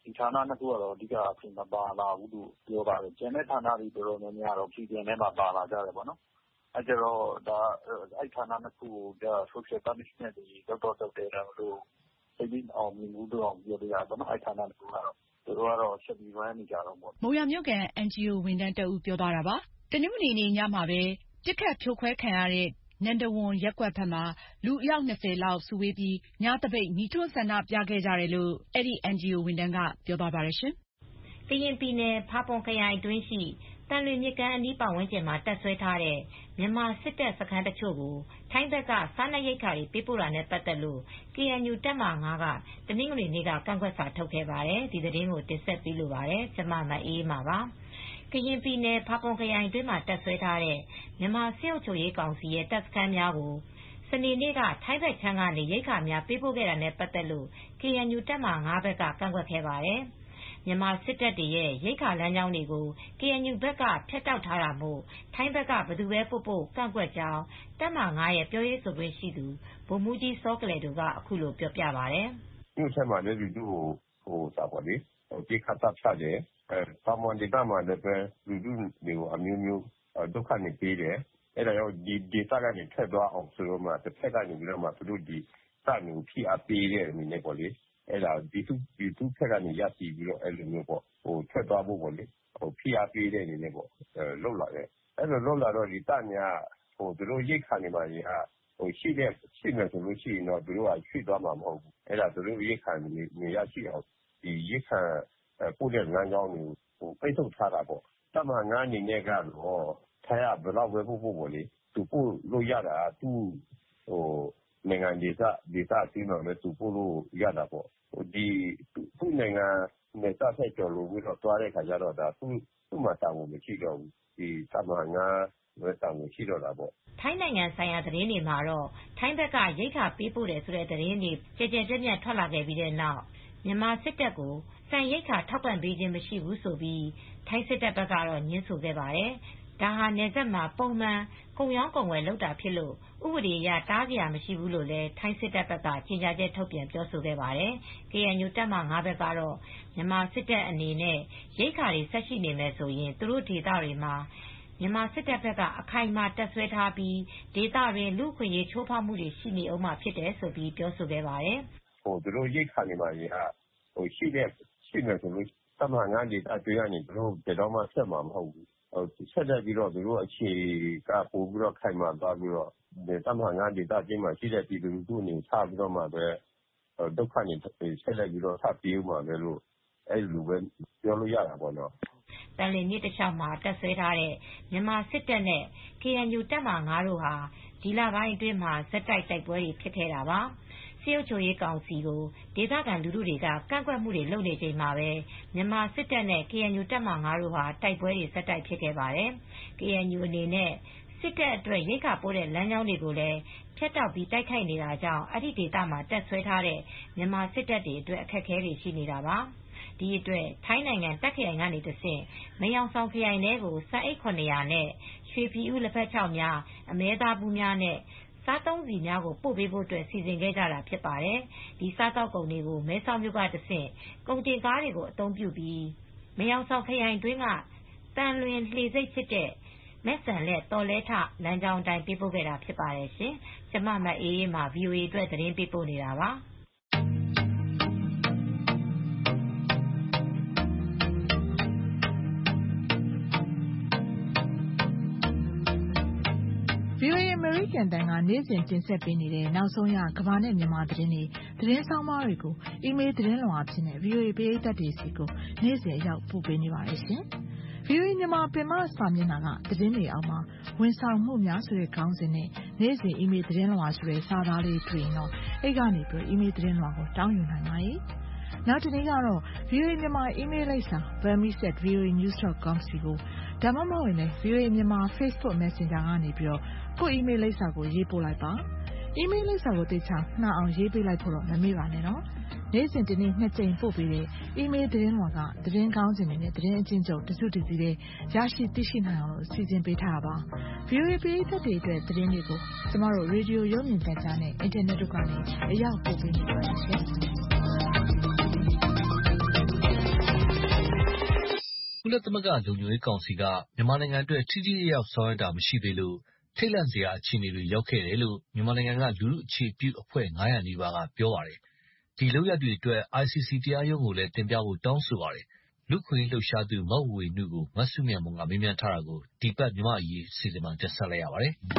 ဒီဌာနနှစ်ခုကတော့အဓိကအဖြစ်မပါလာဘူးလို့ပြောပါတယ်ကျန်တဲ့ဌာနတွေတော်တော်များများတော့ပြည်ပြင်ထဲမှာပါလာကြတယ်ပေါ့နော်အဲကြတော့အဲ့ဌာနနှစ်ခုကိုsocial punishment တွေတော့တယ်လို့သိပြီးအောင်မြင်မှုတော့ပြောရတာပေါ့နော်အဲ့ဌာနနှစ်ခုကတော့သူတို့ကတော့ဆက်ပြီး run နေကြတော့ပေါ့မုံရမြို့ကန် NGO ဝန်ထမ်းတဦးပြောသွားတာပါတနင်္ဂနွေနေ့ညမှာပဲပစ်ခတ်ဖြိုခွဲခံရတဲ့နန္ဒဝန်ရပ်ကွက်ဘက်မှာလူအယောက်20လောက်စုဝေးပြီးညသပိတ်ညီထွန်းဆန္ဒပြခဲ့ကြတယ်လို့အဲ့ဒီ NGO ဝန်ထမ်းကပြောသွားပါတယ်ရှင်ကရင်ပြည်နယ်ဖာပွန်ခရိုင်အတွင်းရှိတန်လွင်မြစ်ကမ်းအနီးပတ်ဝန်းကျင်မှာတပ်ဆွဲထားတဲ့မြန်မာစစ်တပ်စခန်းတချို့ကိုထိုင်းဘက်ကစားနပ်ရိက္ခာတွေပေးပို့တာနဲ့ပတ်သက်လို့ KNU တပ်မဟာ9ကတနင်္ဂနွေနေ့ကကန့်ကွက်စာထုတ်ခဲ့ပါတယ်ဒီသတင်းကိုတင်ဆက်ပေးလိုပါတယ်ကျမမအေးမှာပါကရင်ပြည်နယ်ဖာပွန်ခရိုင်အတွင်းမှာတပ်ဆွဲထားတဲ့မြန်မာစစ်အုပ်ချုပ်ရေးကောင်စီရဲ့တပ်စခန်းများကိုစနေနေ့ကထိုင်းဘက်ခြမ်းကနေရိက္ခာများပေးပို့ခဲ့တာနဲ့ပတ်သက်လို့ KNU တပ်မဟာ9ဘက်ကကန့်ကွက်ခဲ့ပါတယ်မြန်မာစစ်တပ်တွေရဲ့ရိက္ခာလမ်းကြောင်းတွေကို KNU ဘက်ကဖျက်တောက်ထားတာမို့ထိုင်းဘက်ကဘယ်သူပဲပို့ကန့်ကွက်ကြောင်းတပ်မဟာ9ရဲ့ပြောရေးဆိုခွင့်ရှိသူဗိုလ်မှူးကြီးစောကလယ်တို့ကအခုလိုပြောပြပါတယ်။မြို့ထဲမှာလည်းလူထုကိုပြေခတ်တပ်ဖြတ်တယ်။ပါမွန်ဒေသမှာလည်းလူထုတွေကိုအမျိုးမျိုးဒုက္ခနေပေးတယ်။အဲဒါကြောင့်ဒီဒေသကနေထွက်သွားအောင်ဆိုတော့မှတစ်ဖက်ကနေပြီးတော့မှသူတို့ဒီတပ်မျိုးဖိအားပေးတဲ့အနေနဲ့ပေါ့လေ။အဲ့ဒါဒီသူဖက်ကနေရရှိပြီးတော့အဲ့လိုမျိုးပေါ့ထွက်သွားဖို့ပေါ့လေဖိအားပေးတဲ့အနေနဲ့ပေါ့လှုပ်လာတယ်အဲ့လိုလှုပ်လာတော့ဒီတများသူတို့ရိတ်ခါနေပါရင်ရှိမယ်ဆိုလို့ရှိရင်တော့သူတို့ကရွှေ့သွားမှာမဟုတ်ဘူးအဲ့ဒါသူတို့ရိတ်ခါနေရရှိအောင်ဒီရိတ်ခါပို့တဲ့လမ်းကြောင်းကိုပိတ်ထုတ်ထားတာပေါ့တမန်ငါအနေနဲ့ကတော့ထိုင်ရဘယ်တော့ပဲပို့ပေါ့လေသူပို့လို့ရတာသူနိုင်ငံဒေသအချင်းတော်လည်းသူပို့လို့ရတာပေါ့ဒီသူ့နိုင်ငံနဲ့စတဲ့ကျော်လို့ပြီးတော့တွားတဲ့ခါကျတော့ဒါသူ့မှာတောင်းဖို့မရှိတော့ဘူးဒီတမန်ငါပဲတောင်းဖို့ရှိတော့တာပေါ့ထိုင်းနိုင်ငံဆိုင်ရာသတင်းတွေမှာတော့ထိုင်းဘက်ကရိတ်ခါပေးပို့တယ်ဆိုတဲ့သတင်းတွေကြဲကြဲပြန့်ထွက်လာခဲ့ပြီးတဲ့နောက်မြန်မာစစ်တပ်ကိုစံရိတ်ခါထောက်ပံ့ပေးခြင်းမရှိဘူးဆိုပြီးထိုင်းစစ်တပ်ဘက်ကတော့ညှင်းဆိုခဲ့ပါတယ်ဒါဟာနယ်စပ်မှာပုံမှန်ကုန်ရောင်းကုန်ဝယ်လုပ်တာဖြစ်လို့ဥပဒေအရတားစရာမရှိဘူးလို့လည်းထိုင်းစစ်တပ်ဘက်ကကြေညာချက်ထုတ်ပြန်ပြောဆိုခဲ့ပါတယ်။ KNU တပ်မဟာ9ဘက်ကတော့မြန်မာစစ်တပ်အနေနဲ့ရိက္ခာတွေဆက်ရှိနေမယ်ဆိုရင်သူတို့ဒေသတွေမှာမြန်မာစစ်တပ်ဘက်ကအခိုင်အမာတပ်ဆွဲထားပြီးဒေသတွင်လူ့အခွင့်အရေးချိုးဖောက်မှုတွေရှိနေအောင်မှဖြစ်တယ်ဆိုပြီးပြောဆိုခဲ့ပါတယ်။သူတို့ရိက္ခာတွေမှာရှိမယ်ဆိုလို့တပ်မဟာ9ဒေသတွေကနေသူတို့ဘယ်တော့မှဆက်မှာမဟုတ်ဘူး။ဆက်လက်ပြီးတော့သူတို့အခြေကပို့ပြီးတော့ခိုင်မာသွားပြီးတော့တပ်မဟာ9ဒေသချင်းမှာရှိတဲ့ပြည်သူလူထုအနေထားပြီးတော့မှပဲဒုက္ခနေဆက်လက်ပြီးတော့ထပ်ပြေးမှာပဲလို့အဲ့လိုပဲပြောလို့ရတာပေါ့နော်တန်လင်းမြစ်တစ်လျှောက်မှာတပ်ဆွဲထားတဲ့မြန်မာစစ်တပ်နဲ့ KNU တပ်မဟာ9တို့ဟာဒီလပိုင်းအတွင်းမှာဇက်တိုက်ပွဲတွေဖြစ်ခဲ့တာပါစစ်အုပ်ချုပ်ရေးကောင်စီကိုဒေသခံလူထုတွေကကန့်ကွက်မှုတွေလုပ်နေချိန်မှာပဲမြန်မာစစ်တပ်နဲ့ KNU တပ်မဟာ9တို့ဟာတိုက်ပွဲတွေဇက်တိုက်ဖြစ်ခဲ့ပါတယ်။ KNU အနေနဲ့စစ်တပ်အတွက်ရိက္ခာပို့တဲ့လမ်းကြောင်းတွေကိုလည်းဖျက်တောက်ပြီးတိုက်ခိုက်နေတာကြောင့်အဲ့ဒီဒေသမှာတပ်ဆွဲထားတဲ့မြန်မာစစ်တပ်တွေအတွက်အခက်အခဲတွေရှိနေတာပါ။ဒီအတွက်ထိုင်းနိုင်ငံတပ်ခရိုင်ကနေတဆင့်မယောင်ဆောင်ခရိုင်ထဲကိုစံအိတ်900နဲ့ရွှေပြည်ဦးလက်ဖက်ခြောက်များအမဲသားဘူးများနဲ့စားသုံးစီများကိုပို့ပေးဖို့အတွက်စီစဉ်ခဲ့ကြတာဖြစ်ပါတယ်။ဒီစားသောက်ကုန်တွေကိုမဲဆောက်မြို့ကတဆင့်ကုန်တင်ကားတွေကိုအသုံးပြုပြီးမယောင်ဆောင်ခရိုင်တွင်းကတန်လွင်လှေစိတ်ဖြစ်တဲ့မဲ့ဆန်လက်တော်လဲထလမ်းကြောင်းတိုင်းပေးပို့ခဲ့တာဖြစ်ပါတယ်ရှင်။ကျမမအေးအေးမှာ VOA အတွက်သတင်းပေးပို့နေတာပါ။ VOA အမေရိကန်တန်ကနေ့စဉ်တင်ဆက်ပေးနေတဲ့နောက်ဆုံးရကမ္ဘာနဲ့မြန်မာသတင်းတွေသတင်းဆောင်မတွေကိုအီးမေးလ်သတင်းလွှာအဖြစ်နဲ့ VOA ပရိသတ်တွေစီကိုနေ့စဉ်ရောက်ပို့ပေးနေပါတယ်ရှင်။ VOA မြန်မာပင်မစာမျက်နှာကသတင်းတွေအောက်မှာဝန်ဆောင်မှုများဆိုတဲ့ခေါင်းစဉ်နဲ့နေ့စဉ်အီးမေးလ်သတင်းလွှာဆိုတဲ့စာသားလေးတွေ့ရင်တော့အဲ့ကနေပြီးအီးမေးလ်သတင်းလွှာကိုတောင်းယူနိုင်ပါတယ်။နောက်တစ်နေ့ကတော့ VOA မြန်မာအီးမေးလ်လိပ်စာ burmese@voanews.com စီကိုဒါမှမဟုတ်ရင် VOA မြန်မာ Facebook Messenger ကနေပြီးတော့ကို့အီးမေးလ်လိပ်စာကိုရေးပို့လိုက်ပါအီးမေးလ်လိပ်စာကိုသေချာနှာအောင်ရေးပေးလိုက်ဖို့တော့မမေ့ပါနဲ့နော်နေ့စဉ်တစ်နေ့2ကြိမ်ပို့ပေးတဲ့အီးမေးလ်သတင်းလွှာကသတင်းကောင်းစင်တွေနဲ့သတင်းအချင်းချုပ်တစုတစည်းလေးရရှိသိရှိနိုင်အောင်လို့စီစဉ်ပေးထားတာပါ VOA ပရိသတ်တွေအတွက်သတင်းတွေကိုကျမတို့ရေဒီယိုရုပ်မြင်သံကြားနဲ့အင်တာနက်တို့ကနေအရောက်ပို့ပေးနေပါတယ်ရှင်လသမဂ္ဂလုံခြုံရေးကောင်စီကမြန်မာနိုင်ငံအတွက်ထိထိရောက်ရောက်ဆောင်ရွက်တာမရှိသေးလို့ထိတ်လန့်စရာအခြေအနေတွေရောက်ခဲ့တယ်လို့မြန်မာနိုင်ငံကလူထုအခြေပြုအဖွဲ့900နီးပါးကပြောပါတယ်။ဒီလုပ်ရပ်တွေအတွက် ICC တရားရုံးကိုလည်းတင်ပြဖို့တောင်းဆိုပါတယ်။လူ့ခွင့်လှုပ်ရှားသူမဝေနုကိုမဆုမြတ်မွန်ကမေးမြန်းထားတာကိုဒီပတ်မြန်မာအရေးစီစဉ်မှာတင်ဆက်လိုက်ရပါတယ်။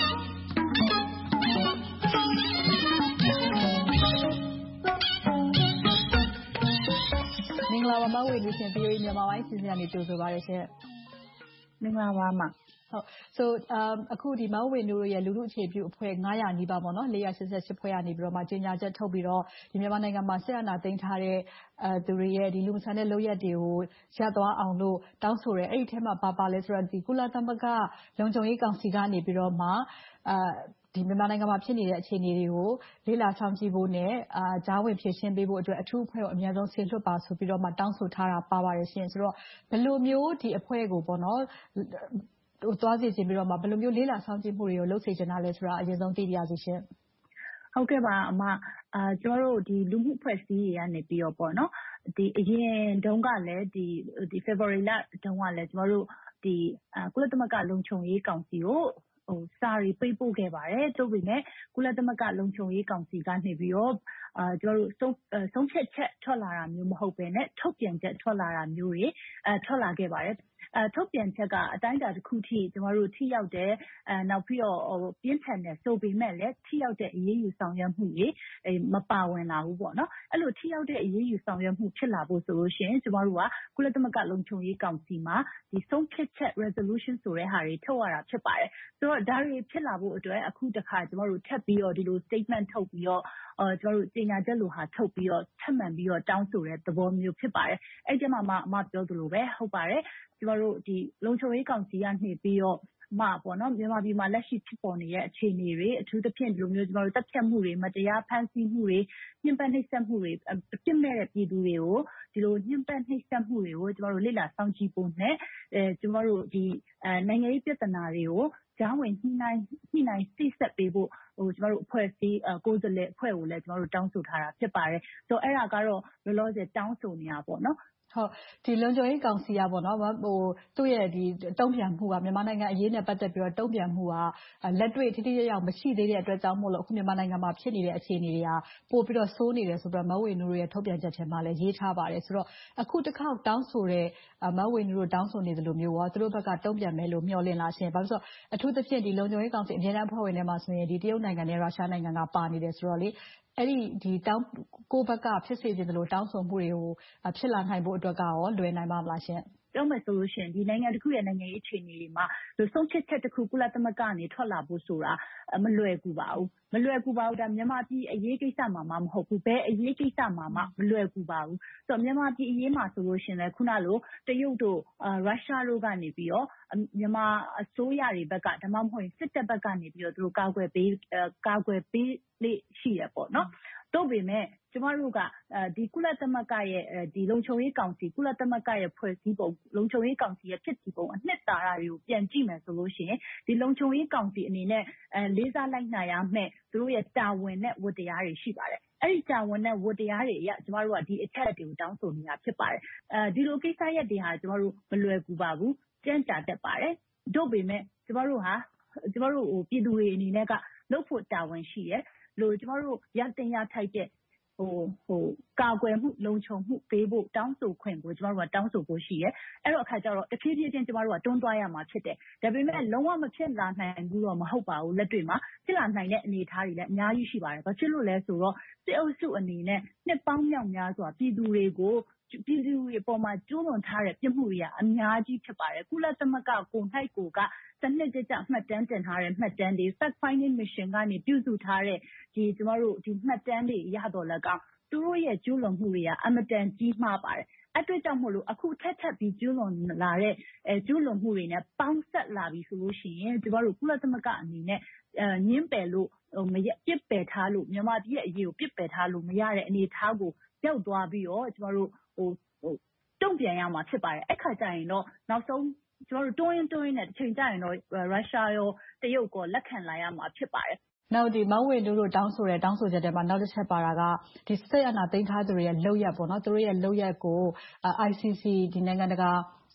မင်္ဂလာပါမဝေနုရှင် VOA မြန်မာပိုင်းစီစဉ်ကနေကြိုဆိုပါရစေမင်္ဂလာပါမဟုတ်အခုဒီမဝေနုရဲ့လူထုအခြေပြုအဖွဲ့900နီးပါးပေါ့နော်488ဖွဲ့ကနေပြီးတော့မှကြီးညာချက်ထုတ်ပြီးတော့ဒီမြန်မာနိုင်ငံမှာဆက်အနာသိမ်းထားတဲ့သူတွေရဲ့ဒီလူမဆန်တဲ့လုပ်ရက်တွေကိုရပ်သွားအောင်လို့တောင်းဆိုရဲအဲ့ဒီထဲမှာပါလဲဆိုတော့ဒီကုလသမဂ္ဂလုံခြုံရေးကောင်စီကနေပြီးတော့မှဒီမြန်မာနိုင်ငံမှာဖြစ်နေတဲ့အခြေအနေတွေကိုလေ့လာဆောင်ကြည့်ဖို့နဲ့ကြားဝင်ဖြည့်ရှင်းပေးဖို့အတွက်အထူးအဖွဲ့ကိုအများဆုံးဆေလွှတ်ပါဆိုပြီးတော့မှတောင်းဆိုထားတာပါပါတယ်ရှင်ဆိုတော့ဘယ်လိုမျိုးဒီအဖွဲ့ကိုပေါ့နော်သွားစီခြင်းပြီးတော့မှဘယ်လိုမျိုးလေ့လာဆောင်ကြည့်မှုတွေကိုလုပ်စေချင်တာလဲဆိုတာအရင်ဆုံးသိပြရစီရှင်ဟုတ်ကဲ့ပါအမကျွန်တော်တို့ဒီလူမှုအဖွဲ့အစည်းတွေကနေပြီးတော့ပေါ့နော်ဒီအရင်တုန်းကလည်းဒီ February လတုန်းကလည်းကျွန်တော်တို့ဒီကုလသမဂ္ဂလုံခြုံရေးကောင်စီကိုစာရီပေးပို့ခဲ့ပါတယ်တို့ပေမဲ့ကုလသမဂ္ဂလုံခြုံရေးကောင်စီကနေပြီးတော့ကျွန်တော်တို့ဆုံးဖြတ်ချက်ထွက်လာတာမျိုးမဟုတ်ဘဲနဲ့ထုတ်ပြန်ချက်ထွက်လာတာမျိုးတွေထွက်လာခဲ့ပါတယ်ထုတ်ပြန်ချက်ကအတိုင်းအတာတစ်ခုထိကျွန်တော်တို့ထိရောက်တဲ့နောက်ပြီးတော့ပြင်းထန်တဲ့ဆိုပေမဲ့လည်းထိရောက်တဲ့အရေးယူဆောင်ရွက်မှုတွေမပါဝင်လာဘူးပေါ့နော်အဲ့လိုထိရောက်တဲ့အရေးယူဆောင်ရွက်မှုဖြစ်လာဖို့ဆိုလို့ရှိရင်ကျွန်တော်တို့ကကုလသမဂ္ဂလုံခြုံရေးကောင်စီမှာဒီဆုံးဖြတ်ချက် resolution ဆိုတဲ့ဟာတွေထုတ်ရတာဖြစ်ပါတယ်ဆိုတော့ဒါတွေဖြစ်လာဖို့အတွက်အခုတစ်ခါကျွန်တော်တို့ထပ်ပြီးတော့ဒီလို statement ထုတ်ပြီးတော့ကျွန်တော်တို့ကြေညာချက်လိုဟာထုတ်ပြီးတော့ထပ်မံပြီးတော့တောင်းဆိုတဲ့သဘောမျိုးဖြစ်ပါတယ်အဲ့ဒီမှာအမပြောသလိုပဲဟုတ်ပါတယ်ကျွန်တော်တို့ဒီလုံခြုံရေးကောင်စီကနေပြီးတော့ပေါ့နော်မြန်မာပြည်မှာလက်ရှိဖြစ်ပေါ်နေတဲ့အခြေအနေတွေအထူးသဖြင့်ဒီလိုမျိုးကျွန်တော်တို့တပ်ဖြတ်မှုတွေမတရားဖမ်းဆီးမှုတွေညှဉ်းပန်းနှိပ်စက်မှုတွေပြစ်မဲ့တဲ့ပြည်သူတွေကိုဒီလိုညှဉ်းပန်းနှိပ်စက်မှုတွေကိုကျွန်တော်တို့လေ့လာစောင့်ကြည့်ဖို့နဲ့ကျွန်တော်တို့ဒီနိုင်ငံရေးပြဿနာတွေကိုကြားဝင်ညှိနှိုင်းစိတ်ဆက်ပေးဖို့ကျွန်တော်တို့အဖွဲ့အစည်းကိုယ်စားလှယ်အဖွဲ့ကိုလည်းကျွန်တော်တို့တောင်းဆိုထားတာဖြစ်ပါတယ်ဆိုတော့အဲ့ဒါကတော့လောလောဆယ်တောင်းဆိုနေတာပေါ့နော်ဟုတ်ဒီလုံခြုံရေးကောင်စီကပေါ့နော်သူ့ရဲ့ဒီတုံ့ပြန်မှုကမြန်မာနိုင်ငံအရေးနဲ့ပတ်သက်ပြီးတော့တုံ့ပြန်မှုကလက်တွေ့ထိထိရောက်မရှိသေးတဲ့အတွက်ကြောင့်မို့လို့အခုမြန်မာနိုင်ငံမှာဖြစ်နေတဲ့အခြေအနေတွေကပို့ပြီးတော့ဆိုးနေတယ်ဆိုတော့မဝေနုရဲ့ထုတ်ပြန်ချက်ထဲမှာလည်းရေးထားပါတယ်ဆိုတော့အခုတစ်ခေါက်တောင်းဆိုတဲ့မဝေနုတို့တောင်းဆိုနေတယ်လို့မျိုးရောသူတို့ဘက်ကတုံ့ပြန်မယ်လို့မျှော်လင့်လားရှင်ဘာလို့ဆိုတော့အထူးသဖြင့်ဒီလုံခြုံရေးကောင်စီအမြဲတမ်းအဖွဲ့ဝင်တွေမှာဆိုရင်ဒီတရုတ်နိုင်ငံနဲ့ရုရှားနိုင်ငံကပါနေတယ်ဆိုတော့လေအဲ့ဒီတောင်းကိုဘက်ကဖြစ်စေချင်တယ်လို့တောင်းဆိုမှုတွေကိုဖြစ်လာနိုင်ဖို့အတွက်ကရောလွယ်နိုင်ပါမလားရှင်ပြောမယ်ဆိုလို့ရှိရင်ဒီနိုင်ငံတစ်ခုရဲ့နိုင်ငံရေးအခြေအနေတွေမှာဆုံးဖြတ်ချက်တစ်ခုကုလသမဂ္ဂကနေထွက်လာဖို့ဆိုတာမလွယ်ကူပါဘူးဒါမြန်မာပြည်အရေးကိစ္စမှာမဟုတ်ဘူးဘယ်အရေးကိစ္စမှာမှမလွယ်ကူပါဘူးဆိုတော့မြန်မာပြည်အရေးမှာဆိုလို့ရှိရင်လည်းခုနလိုတရုတ်တို့ရုရှားတို့ကနေပြီးတော့မြန်မာအစိုးရတွေဘက်ကဒါမှမဟုတ်စစ်တပ်ဘက်ကနေပြီးတော့သူတို့ကာကွယ်ပေးလေးရှိရပေါ့နော်တို့ပေမဲ့ကျမတို့ကဒီကုလသမဂ္ဂရဲ့ဒီလုံခြုံရေးကောင်စီကုလသမဂ္ဂရဲ့ဖွဲ့စည်းပုံလုံခြုံရေးကောင်စီရဲ့ဖြစ်တည်ပုံအနှစ်သာရတွေကိုပြန်ကြည့်မယ်ဆိုလို့ရှိရင်ဒီလုံခြုံရေးကောင်စီအနေနဲ့လေးစားလိုက်နာရမယ်သူတို့ရဲ့တာဝန်နဲ့ဝတ္တရားတွေရှိပါတယ်အဲ့ဒီတာဝန်နဲ့ဝတ္တရားတွေအရကျမတို့ကဒီအချက်တွေကိုတောင်းဆိုနေတာဖြစ်ပါတယ်ဒီလိုကိစ္စရပ်တွေဟာကျမတို့မလွယ်ကူပါဘူးကြမ်းကြာတတ်ပါတယ်တို့ပေမဲ့ကျမတို့ပြည်သူတွေအနေနဲ့ကလုပ်ဖို့တာဝန်ရှိတယ်လို့ကျမတို့ရတင်ရထိုက်တဲ့ကာကွယ်မှုလုံခြုံမှုပေးဖို့တောင်းဆိုခွင့်ကိုကျမတို့ကတောင်းဆိုဖို့ရှိတယ်အဲ့တော့အခါကျတော့တဖြည်းဖြည်းချင်းကျမတို့ကတွန်းသွားရမှာဖြစ်တယ်ဒါပေမဲ့လုံးဝမဖြစ်လာနိုင်ဘူးတော့မဟုတ်ပါဘူးလက်တွေ့မှာဖြစ်လာနိုင်တဲ့အနေအထားတွေလည်းအများကြီးရှိပါတယ်ဘာဖြစ်လို့လဲဆိုတော့စစ်အုပ်စုအနေနဲ့နှစ်ပေါင်းမြောက်များစွာပြည်သူတွေအပေါ်မှာကျူးလွန်ထားတဲ့ပြစ်မှုတွေကအများကြီးဖြစ်ပါတယ်ကုလသမဂ္ဂကို၌ကိုကစနစ်တကျမှတ်တမ်းတင်ထားတဲ့မှတ်တမ်းတွေ fact finding mission ကနေပြုစုထားတဲ့ကျမတို့ဒီမှတ်တမ်းတွေရတော့လည်းကောင်းသူတို့ရဲ့ကျူးလွန်မှုတွေကအမတန်ကြီးမားပါတယ်အတွက်ကြောင့်မို့လို့အခုထပ်ပြီးကျူးလွန်လာတဲ့ကျူးလွန်မှုတွေနဲ့ပေါင်းဆက်လာပြီဆိုလို့ရှိရင်ကျမတို့ကုလသမဂ္ဂအနေနဲ့ညှင်းပယ်လို့ပြစ်ပယ်ထားလို့မြန်မာပြည်ရဲ့အရေးကိုပြစ်ပယ်ထားလို့မရတဲ့အနေအထားကိုရောက်သွားပြီးတော့ကျမတို့တုံ့ပြန်ရမှာဖြစ်ပါတယ်အဲ့ခါကျရင်တော့နောက်ဆုံးကျမတို့တွင်းနဲ့တစ်ချိန်ကျရင်တော့ရုရှားရောတရုတ်ကောလက်ခံလာရမှာဖြစ်ပါတယ်နောက်ဒီမဝေနုတို့တောင်းဆိုချက်တွေမှာနောက်တစ်ချက်ပါတာကဒီစစ်အာဏာသိမ်းထားသူတွေရဲ့လုပ်ရက်ပေါ့နော်သူတို့ရဲ့လုပ်ရက်ကိုICC ဒီနိုင်ငံတကာ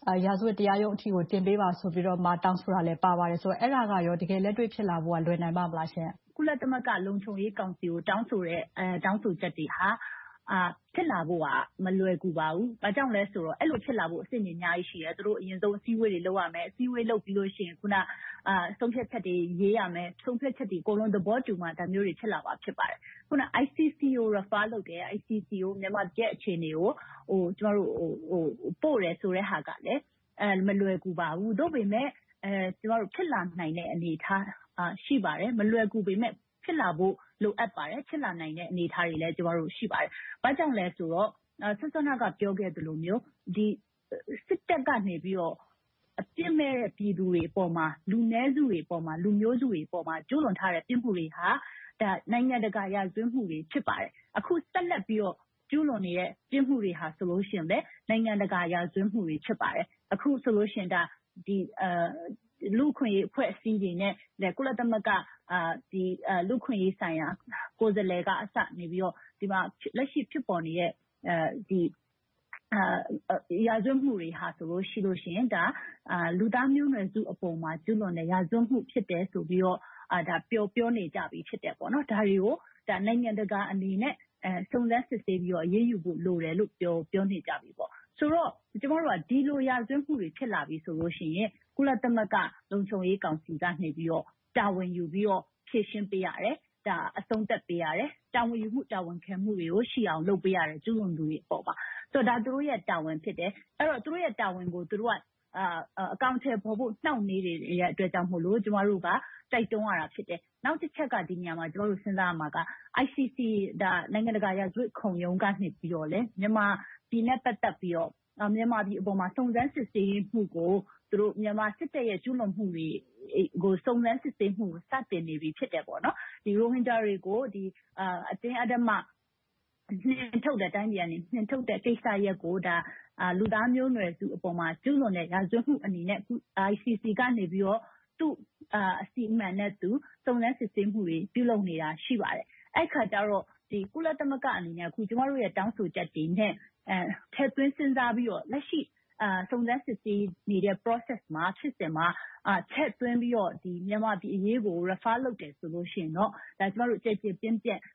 ရာဇဝတ်တရားရုံးအထိကိုတင်ပေးပါဆိုပြီးတော့မှတောင်းဆိုတာလည်းပါပါတယ်ဆိုတော့အဲ့ဒါကရောတကယ်လက်တွေ့ဖြစ်လာဖို့ကလွယ်နိုင်ပါမလားရှင်ကုလသမဂ္ဂလုံခြုံရေးကောင်စီကိုတောင်းဆိုတဲ့တောင်းဆိုချက်တွေဟာဖြစ်လာဖို့ကမလွယ်ကူပါဘူး။ဘာကြောင့်လဲဆိုတော့အဲ့လိုဖြစ်လာဖို့အစစ်အများကြီးရှိတယ်။သူတို့အရင်ဆုံးအစည်းအဝေးတွေလုပ်ရမယ်။အစည်းအဝေးလုပ်ပြီးလို့ရှိရင်ခုနဆုံးဖြတ်ချက်တွေရေးရမယ်။ဆုံးဖြတ်ချက်တွေအကုန်လုံးသဘောတူမှဒါမျိုးတွေဖြစ်လာပါဖြစ်ပါတယ်။ခုန ICC ကို refer လုပ်တယ်။ ICC ကိုမြန်မာပြည်အခြေအနေကိုကျမတို့ပို့တယ်ဆိုတဲ့ဟာကလည်းမလွယ်ကူပါဘူး။သို့ပေမဲ့ကျမတို့ဖြစ်လာနိုင်တဲ့အနေအထားရှိပါတယ်။မလွယ်ကူပေမဲ့ဖြစ်လာဖို့လိုအပ်ပါတယ်။ဖြစ်လာနိုင်တဲ့အနေအထားတွေလည်းကျမတို့ရှိပါတယ်။ဘာကြောင့်လဲဆိုတော့ဆွမ်းနာကပြောခဲ့သလိုမျိုးဒီစစ်တပ်ကနေပြီးတော့အပြစ်မဲ့တဲ့ပြည်သူတွေအပေါ်မှာလူနည်းစုတွေအပေါ်မှာလူမျိုးစုတွေအပေါ်မှာကျူးလွန်ထားတဲ့ပြစ်မှုတွေဟာဒါနိုင်ငံတကာရာဇဝတ်မှုတွေဖြစ်ပါတယ်။အခုဆက်လက်ပြီးတော့ကျူးလွန်နေတဲ့ပြစ်မှုတွေဟာဆိုလို့ရှိရင်လည်းနိုင်ငံတကာရာဇဝတ်မှုတွေဖြစ်ပါတယ်။အခုဆိုလို့ရှိရင်ဒါဒီလူခွင့်ရေးအဖွဲ့အစည်းတွေနဲ့ကုလသမဂ္ဂဒီလူခွင့်ရေးဆိုင်ရာကိုယ်စားလှယ်ကအစနေပြီးတော့ဒီမှာလက်ရှိဖြစ်ပေါ်နေတဲ့ဒီရာဇဝတ်မှုတွေဟာဆိုလို့ရှိရင်ဒါလူသားမျိုးနွယ်စုအပေါ်မှာကျူးလွန်တဲ့ရာဇဝတ်မှုဖြစ်တယ်ဆိုပြီးတော့ဒါပြောနေကြပြီဖြစ်တယ်ပေါ့နော်ဒါတွေကိုဒါနိုင်ငံတကာအနေနဲ့စုံစမ်းစစ်ဆေးပြီးတော့အရေးယူဖို့လိုတယ်လို့ပြောနေကြပြီပေါ့ဆိုတော့ကျမတို့ကဒီလိုရာဇဝတ်မှုတွေဖြစ်လာပြီဆိုလို့ရှိရင်ကုလသမဂ္ဂလုံခြုံရေးကောင်စီကနေပြီးတော့တာဝန်ယူပြီးတော့ဖြည့်ရှင်းပေးရတယ်ဒါအဆုံးသတ်ပေးရတယ်တာဝန်ယူမှုတာဝန်ခံမှုတွေကိုရှိအောင်လုပ်ပေးရတယ်ကျူးလွန်သူတွေအပေါ်မှာဆိုတော့ဒါသူတို့ရဲ့တာဝန်ဖြစ်တယ်အဲ့တော့သူတို့ရဲ့တာဝန်ကိုသူတို့ကအကောင့်ထဲပေါ်ဖို့နှောင့်နေတဲ့အအတွက်ကြောင့်မို့လို့ကျမတို့ကတိုက်တွန်းရတာဖြစ်တယ်နောက်တစ်ချက်ကဒီနေရာမှာကျမတို့စဉ်းစားရမှာက ICC ဒါနိုင်ငံတကာရာဇဝတ်ခုံရုံးကနေပြီးတော့လေမြန်မာပြည်နဲ့ပတ်သက်ပြီးတော့မြန်မာပြည်အပေါ်မှာစုံစမ်းစစ်ဆေးမှုကိုသူတို့မြန်မာစစ်တပ်ရဲ့ကျူးလွန်မှုတွေကိုစုံစမ်းစစ်ဆေးမှုကိုစတင်နေပြီဖြစ်တယ်ပေါ့နော်ဒီရိုဟင်ဂျာတွေကိုဒီအတင်းအဓမ္မနှင်ထုတ်တဲ့တိုင်းပြည်ကနေနှင်ထုတ်တဲ့ကိစ္စရပ်ကိုဒါလူသားမျိုးနွယ်စုအပေါ်မှာကျူးလွန်တဲ့ရာဇဝတ်မှုအနေနဲ့ ICC ကနေပြီးတော့သူ့အစီအမံနဲ့သူစုံစမ်းစစ်ဆေးမှုတွေပြုလုပ်နေတာရှိပါတယ်အဲ့ခါကျတော့ဒီကုလသမဂ္ဂအနေနဲ့အခုကျမတို့ရဲ့တောင်းဆိုချက်တွေနဲ့ထည့်သွင်းစဉ်းစားပြီးတော့လက်ရှိစုံစမ်းစစ်ဆေးနေတဲ့ process မှာဖြစ်စဉ်မှာထည့်သွင်းပြီးတော့ဒီမြန်မာပြည်အရေးကို refer လုပ်တယ်ဆိုလို့ရှိရင်တော့ဒါကျမတို့ကြည်ပြင်းပြင်း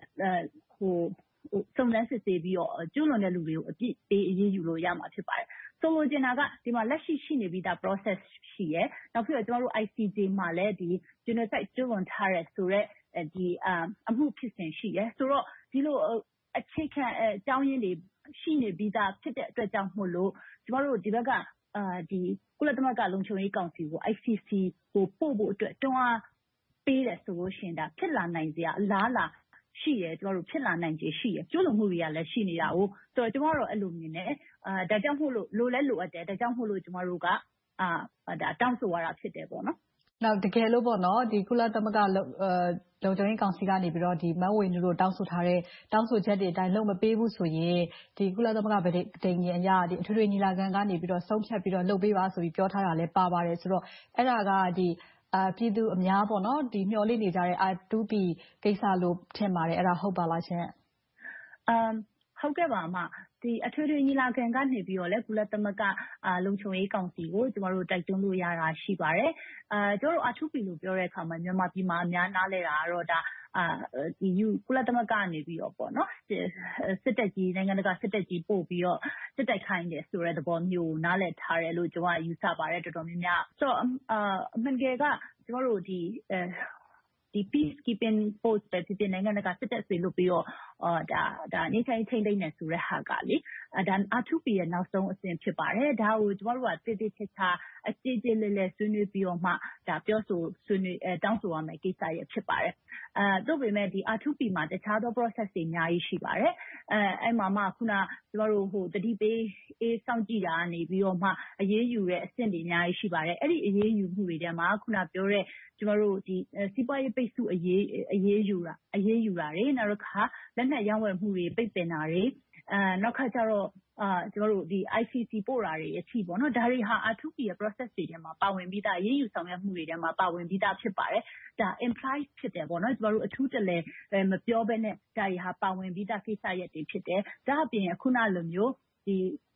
စုံစမ်းစစ်ဆေးပြီးတော့ကျူးလွန်တဲ့လူတွေကိုအပြစ်ပေးအရေးယူလို့ရမှာဖြစ်ပါတယ်ဆိုလိုချင်တာကဒီမှာလက်ရှိနေပြီးသား process ရှိရယ်နောက်ပြီးတော့ကျမတို့ ICJ မှာလည်းဒီ genocide ကျူးလွန်ထားတဲ့ဆိုတော့ဒီအမှုဖြစ်စဉ်ရှိရယ်ဆိုတော့ဒီလိုအခြေခံအကြောင်းရင်းတွေရှိနေပြီးသားဖြစ်တဲ့အတွက်ကြောင့်မို့လို့ကျမတို့ဒီဘက်ကဒီကုလသမဂ္ဂလုံခြုံရေးကောင်စီကို ICC ကိုပို့ဖို့အတွက်တွန်းအားပေးတယ်ဆိုလို့ရှိရင်ဒါဖြစ်လာနိုင်စရာအလားအလာရှိရယ်ကျမတို့ဖြစ်လာနိုင်ခြေရှိရယ်ကျူးလွန်မှုတွေကလည်းရှိနေတာ哦ဆိုတော့ကျမတို့အဲ့လိုမြင်တယ်ဒါကြောင့်မို့လို့လိုအပ်တယ်ဒါကြောင့်မို့လို့ကျမတို့ကဒါတောင်းဆိုရတာဖြစ်တယ်ပေါ့နော်နောက်တကယ်လို့ပေါ့နော်ဒီကုလသမဂ္ဂလုံခြုံရေးကောင်စီကနေပြီးတော့ဒီမဝေနုတို့တောင်းဆိုထားတဲ့တောင်းဆိုချက်တွေအတိုင်းလုပ်မပေးဘူးဆိုရင်ဒီကုလသမဂ္ဂဗဟိတဉာဏ်အရဒီအထွေထွေညီလာခံကနေပြီးတော့ဆုံးဖြတ်ပြီးတော့လုပ်ပေးပါဆိုပြီးပြောထားတာလည်းပါပါတယ်ဆိုတော့အဲ့ဒါကဒီပြည်သူအများပေါ့နော်ဒီမျှော်လင့်နေကြတဲ့ R2P ကိစ္စလို့ထင်ပါတယ်အဲ့ဒါဟုတ်ပါလားရှင်ဟုတ်ကဲ့ပါအမဒီအထွေထွေညီလာခံကနေပြီးတော့လေကုလသမဂ္ဂလုံခြုံရေးကောင်စီကိုကျမတို့တိုက်တွန်းလို့ရတာရှိပါတယ်ကျမတို့ R2P လို့ပြောတဲ့အခါမှာမြန်မာပြည်မှာအများနားလဲတာကတော့ဒါဒီကုလသမဂ္ဂကနေပြီးတော့ပေါ့နော်စစ်တပ်ကြီးနိုင်ငံတကာစစ်တပ်ကြီးပို့ပြီးတော့စစ်တိုက်ခိုင်းတယ်ဆိုတဲ့သဘောမျိုးနားလည်ထားတယ်လို့ကျွန်တော်ယူဆပါတယ်တော်တော်များများဆိုတော့အမှန်တကယ်ကကျမတို့ဒီ peacekeeping force ပဲဖြစ်ဖြစ်နိုင်ငံတကာစစ်တပ်တွေလို့ပြီးတော့ဒါနေထိုင်ထိန်းသိမ်းနေဆိုတဲ့ဟာကလေဒါ R2P ရဲ့နောက်ဆုံးအဆင့်ဖြစ်ပါတယ်ဒါကိုကျမတို့ကတိတိကျကျအကြိတ်ကြိတ်လဲလဲဆွေးနွေးပြီးတော့မှဒါပြောဆိုဆွေးနွေးတောင်းဆိုရမယ့်ကိစ္စရဲ့ဖြစ်ပါတယ်သို့ပေမဲ့ဒီ R2P မှာတခြားသော process တွေအများကြီးရှိပါတယ်အဲ့မှာမှခုနကျမတို့ဟိုတတိပေးစောင့်ကြည့်တာနေပြီးတော့မှအရေးယူတဲ့အဆင့်တွေအများကြီးရှိပါတယ်အဲ့ဒီအရေးယူမှုတွေထဲမှာခုနပြောတဲ့ကျမတို့ဒီစီးပွားရေးပိတ်ဆို့အရေးယူတာတွေနောက်တစ်ခါလက်နက်ရောင်းဝယ်မှုတွေပိတ်ပင်တာတွေနောက်ခါကျတော့ကျမတို့ဒီ ICC ပို့တာတွေအထိပေါ့နော်ဒါတွေဟာ R2P ရဲ့ process တွေထဲမှာပါဝင်ပြီးသားရေးယူဆောင်ရွက်မှုတွေထဲမှာပါဝင်ပြီးသားဖြစ်ပါတယ်ဒါ imply ဖြစ်တယ်ပေါ့နော်ကျမတို့အထူးတလဲမပြောဘဲနဲ့ဒါတွေဟာပါဝင်ပြီးသားကိစ္စရပ်တွေဖြစ်တယ်ဒါအပြင်ခုနလိုမျိုးဒီ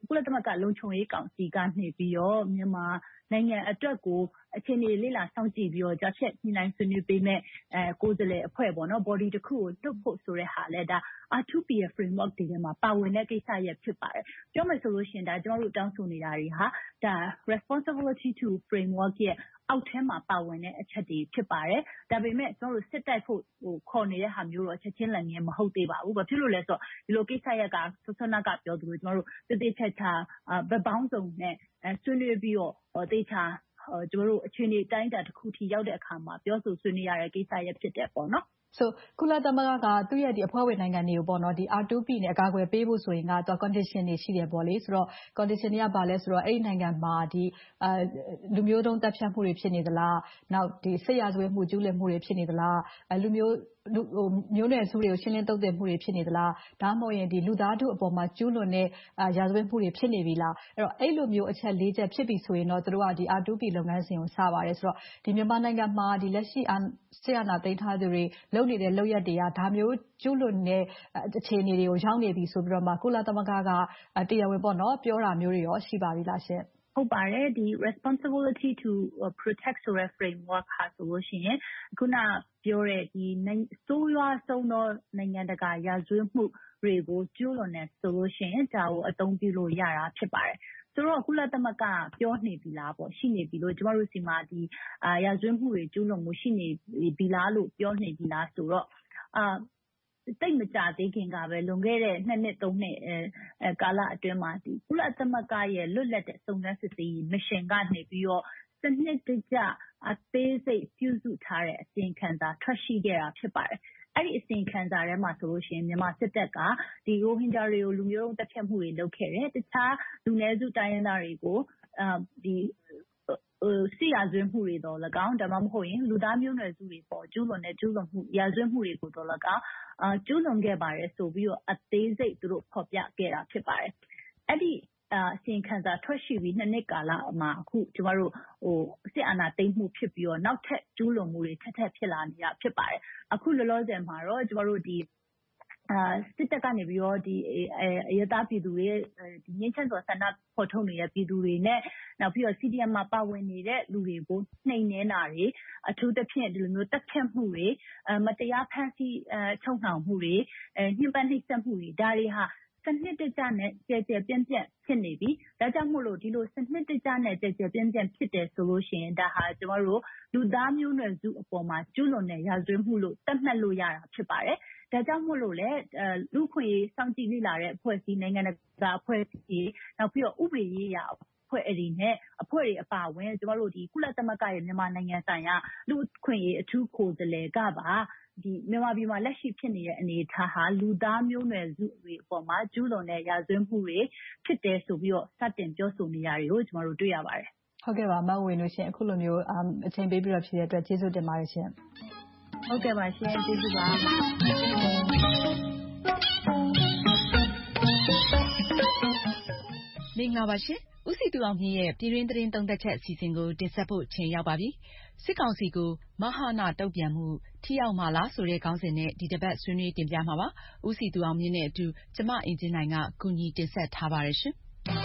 ကုလသမဂ္ဂလုံခြုံရေးကောင်စီကနေပြီးတော့မြန်မာနိုင်ငံအတွက်ကိုအခြေအနေလေးလာစောင့်ကြည့်ပြီးတော့ကြားဖြတ်ညှိနှိုင်းဆွေးနွေးပေးမဲ့ကိုယ်စားလှယ်အဖွဲ့ပေါ့နော် body တစ်ခုကိုလွှတ်ဖို့ဆိုတဲ့ဟာလဲဒါ R2P ရဲ့ framework တွေထဲမှာပါဝင်တဲ့ကိစ္စရပ်ဖြစ်ပါတယ်ပြောမယ်ဆိုလို့ရှိရင်ဒါကျွန်တော်တို့တောင်းဆိုနေတာတွေဟာဒါ responsibility to framework ရဲ့အောက်ထဲမှာပါဝင်တဲ့အချက်တွေဖြစ်ပါတယ်ဒါပေမဲ့ကျွန်တော်တို့စစ်တိုက်ဖို့ခေါ်နေတဲ့ဟာမျိုးတော့ချက်ချင်းလည်းငယ်မဟုတ်သေးပါဘူးဘာဖြစ်လို့လဲဆိုတော့ဒီလိုကိစ္စရပ်ကဆွဆွနာကပြောသလိုကျွန်တော်တို့တည်ချက်ချာဗတ်ပေါင်းစုံနဲ့ဆွေးနွေးပြီးတော့တေချာကျွန်တော်တို့အခြေအနေတိုင်းတာတစ်ခုထိရောက်တဲ့အခါမှာပြောဆိုဆွေးနွေးရတဲ့ကိစ္စရပ်ဖြစ်တဲ့ပေါ့နော်ဆိုကုလသမဂ္ဂကသူ့ရဲ့ဒီအဖွဲ့ဝင်နိုင်ငံတွေကိုပေါ့နော်ဒီ R2P နဲ့အကာအကွယ်ပေးဖို့ဆိုရင်က condition တွေရှိတယ်ပေါ့လေဆိုတော့ condition တွေကဘာလဲဆိုတော့အဲ့ဒီနိုင်ငံမှာဒီလူမျိုးတုံးတပ်ဖြတ်မှုတွေဖြစ်နေသလားနောက်ဒီစစ်ရာဇဝတ်မှုကျူးလွန်မှုတွေဖြစ်နေသလားလူမျိုးနွယ်စုတွေကိုရှင်းလင်းတုံ့ပြန်မှုတွေဖြစ်နေသလားဒါမှမဟုတ်ရင်ဒီလူသားထုအပေါ်မှာကျူးလွန်တဲ့ရာဇဝတ်မှုတွေဖြစ်နေပြီလားအဲ့တော့အဲ့လိုမျိုးအချက်၄ချက်ဖြစ်ပြီဆိုရင်တော့တို့ကဒီ R2P လုပ်ငန်းစဉ်ကိုစပါတယ်ဆိုတော့ဒီမြန်မာနိုင်ငံမှာဒီလက်ရှိဆရာနာသိမ်းထားသူတွေလုပ်နေတဲ့လုပ်ရက်တွေကဒါမျိုးကျူးလွန်တဲ့အခြေအနေတွေကိုရောက်နေပြီဆိုပြီးတော့မှကုလသမဂ္ဂကတရားဝင်ပေါ့နော်ပြောတာမျိုးတွေရောရှိပါပြီလားရှင်ဟုတ်ပါတယ်ဒီ responsibility to protect ဆိုတဲ့ framework ဟာဆိုလို့ရှိရင်ခုနပြောတဲ့ဒီစိုးရွားဆုံးသောနိုင်ငံတကာရာဇဝတ်မှုတွေကိုကျူးလွန်နေဆိုလို့ရှိရင်ဒါကိုအသုံးပြုလို့ရတာဖြစ်ပါတယ်ဆိုတော့ကုလသမဂ္ဂပြောနေပြီလားပေါ့ရှိနေပြီလို့ကျမတို့စီမှာဒီရာဇဝတ်မှုတွေကျူးလွန်မှုရှိနေပြီလားလို့ပြောနေပြီလားဆိုတော့တိတ်မကြသေးခင်ကပဲလွန်ခဲ့တဲ့2နှစ်3နှစ်ကာလအတွင်းမှာဒီကုလသမဂ္ဂရဲ့လွတ်လပ်တဲ့စုံစမ်းစစ်ဆေးရေးမရှင်ကနေပြီးတော့စနစ်တကျအသေးစိတ်ပြုစုထားတဲ့အစီရင်ခံစာထွက်ရှိခဲ့တာဖြစ်ပါတယ်အဲ့ဒီအစီရင်ခံစာထဲမှာဆိုလို့ရှိရင်မြန်မာစစ်တပ်ကဒီရိုဟင်ဂျာတွေကိုလူမျိုးတုံးတပ်ဖြတ်မှုတွေလုပ်ခဲ့တယ်တခြားလူနည်းစုတိုင်းရင်းသားတွေကိုဒီစစ်ရာဇဝတ်မှုတွေတော့၎င်းဒါမှမဟုတ်ရင်လူသားမျိုးနွယ်စုတွေပေါ်ကျူးလွန်တဲ့ကျူးလွန်မှုရာဇဝတ်မှုတွေကိုတော့၎င်းကျူးလွန်ခဲ့ပါတယ်ဆိုပြီးတော့အသေးစိတ်သူတို့ဖော်ပြခဲ့တာဖြစ်ပါတယ်အဲ့ဒီအစီရင်ခံစာထွက်ရှိပြီး2နှစ်ကာလမှာအခုကျမတို့စစ်အာဏာသိမ်းမှုဖြစ်ပြီးတော့နောက်ထပ်ကျူးလွန်မှုတွေထပ်ဖြစ်လာနေတာဖြစ်ပါတယ်အခုလောလောဆယ်မှာတော့ကျမတို့ဒီစစ်တပ်ကနေပြီးတော့ဒီရတာပြည်သူတွေဒီငင်းချမ်းစွာဆန္ဒဖော်ထုတ်နေတဲ့ပြည်သူတွေနဲ့နောက်ပြီးတော့ CDM မှာပါဝင်နေတဲ့လူတွေကိုနှိမ်နင်းတာတွေအထူးသဖြင့်ဒီလိုမျိုးတပ်ဖြတ်မှုတွေမတရားဖမ်းဆီးချုပ်နှောင်မှုတွေညှဉ်းပန်းနှိပ်စက်မှုတွေဒါတွေဟာစနစ်တကျနဲ့ကြဲကြဲပြန့်ပြန့်ဖြစ်နေပြီဒါကြောင့်မို့လို့ဒီလိုစနစ်တကျနဲ့ကြဲကြဲပြန့်ပြန့်ဖြစ်တယ်ဆိုလို့ရှိရင်ဒါဟာကျမတို့လူသားမျိုးနွယ်စုအပေါ်မှာကျူးလွန်တဲ့ရာဇဝတ်မှုလို့သတ်မှတ်လို့ရတာဖြစ်ပါတယ်ဒါကြောင့်မို့လို့လေလူခွင့်ရေးစောင့်ကြည့်လေ့လာတဲ့အဖွဲ့အစည်းနိုင်ငံတကာအဖွဲ့အစည်းနောက်ပြီးတော့ဥပဒေရေးရာအဖွဲ့အစည်းနဲ့အဖွဲ့တွေအပါအဝင်ကျမတို့ဒီကုလသမဂ္ဂရဲ့မြန်မာနိုင်ငံဆိုင်ရာလူခွင့်ရေးအထူးကိုယ်စားလှယ်ကပါဒီမြန်မာပြည်မှာလက်ရှိဖြစ်နေတဲ့အနေအထားဟာလူသားမျိုးနွယ်စုတွေအပေါ်မှာကျူးလွန်တဲ့ရာဇဝတ်မှုတွေဖြစ်တယ်ဆိုပြီးတော့စတင်ပြောဆိုနေရတယ်ကိုကျမတို့တွေ့ရပါတယ်ဟုတ်ကဲ့ပါမဝေလို့ရှင်အခုလိုမျိုးအချိန်ပေးပြီးတော့ဖြည့်တဲ့အတွက်ကျေးဇူးတင်ပါတယ်ရှင်ဟုတ်ကဲ့ပါရှင်ကျေးဇူးပါမင်္ဂလာပါရှင်ဦးစီသူအောင်မြင့်ရဲ့ပြည်တွင်းသတင်းသုံးသပ်ချက်အစီအစဉ်ကိုတင်ဆက်ဖို့ချိန်ရောက်ပါပြီစစ်ကောင်စီကိုမဟာနာတုံ့ပြန်မှုထိရောက်မှာလားဆိုတဲ့ခေါင်းစဉ်နဲ့ဒီတစ်ပတ်ဆွေးနွေးတင်ပြမှာပါဦးစီသူအောင်မြင့်နဲ့အတူကျမအင်ဂျင်နိုင်ကကူညီတင်ဆက်ထားပါတယ်ရှင်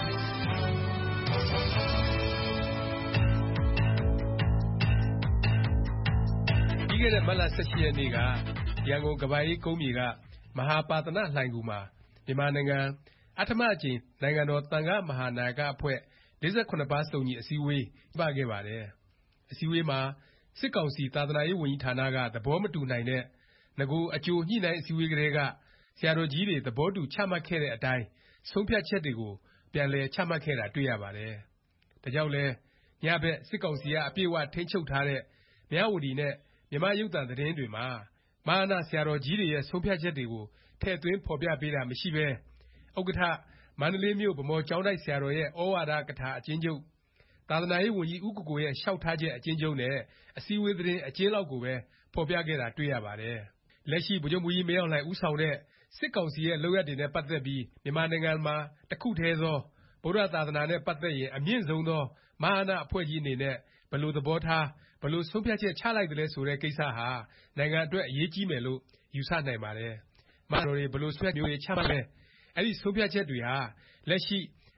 ပြီးခဲ့တဲ့မတ်လ18ရက်နေ့ကရန်ကုန်ကဘာအေးကုန်းမြေကမဟာပါသနလှိုင်ကူမှာမြန်မာနိုင်ငံအဋ္ဌမအကြိမ်နိုင်ငံတော်သံဃမဟာနာယကအဖွဲ့48ပါးစုံညီအစည်းအဝေးပြခဲ့ပါတယ်အစည်းအဝေးမှာစစ်ကောင်စီသာသနာရေးဝန်ကြီးဌာနကသဘောမတူနိုင်တဲ့ငကိုအကျိုးညှိနှိုင်းအစည်းအဝေးကလေးကဆရာတော်ကြီးတွေသဘောတူချမှတ်ခဲ့တဲ့အတိုင်းဆုံးဖြတ်ချက်တွေကိုပြန်လည်ချမှတ်ခဲ့တာတွေ့ရပါတယ်ဒါကြောင့်လဲညဘက်စစ်ကောင်စီကအပြည့်အဝထိန်းချုပ်ထားတဲ့မြဝတီနဲ့မြမရုပ်သံသတင်းတွေမှာမဟာနာဆရာတော်ကြီးတွေရဲ့ဆုံးဖြတ်ချက်တွေကိုထည့်သွင်းဖော်ပြပေးတာမရှိပဲဥက္ကဋ္ဌမန္တလေးမြို့ဗမော်ကျောင်းတိုက်ဆရာတော်ရဲ့ဩဝါဒကထာအကျဉ်းချုပ်သာသနာရေးဝန်ကြီးဦးကိုကိုရဲ့လျှောက်ထားချက်အကျဉ်းချုပ်နဲ့အစည်းအဝေးသတင်းအကျဉ်းလောက်ကိုပဲဖော်ပြခဲ့တာတွေ့ရပါတယ်လက်ရှိဗိုလ်ချုပ်မှူးကြီးမင်းအောင်လှိုင်ဦးဆောင်တဲ့စစ်ကောင်စီရဲ့လုပ်ရပ်တွေနဲ့ပတ်သက်ပြီးမြန်မာနိုင်ငံမှာတစ်ခုတည်းသောဗုဒ္ဓသာသနာနဲ့ပတ်သက်ရင်အမြင့်ဆုံးသောမဟာနာအဖွဲ့ကြီးအနေနဲ့ဘယ်လိုသဘောထားဘယ်လိုဆုံးဖြတ်ချက်ချလိုက်သလဲဆိုတဲ့ကိစ္စဟာနိုင်ငံအတွက်အရေးကြီးမယ်လို့ယူဆနိုင်ပါတယ်မဟာတော်တွေဘယ်လိုဆွဲမျိုးတွေချမှတ်လဲအဲ့ဒီဆုံးဖြတ်ချက်တွေဟာလက်ရှိ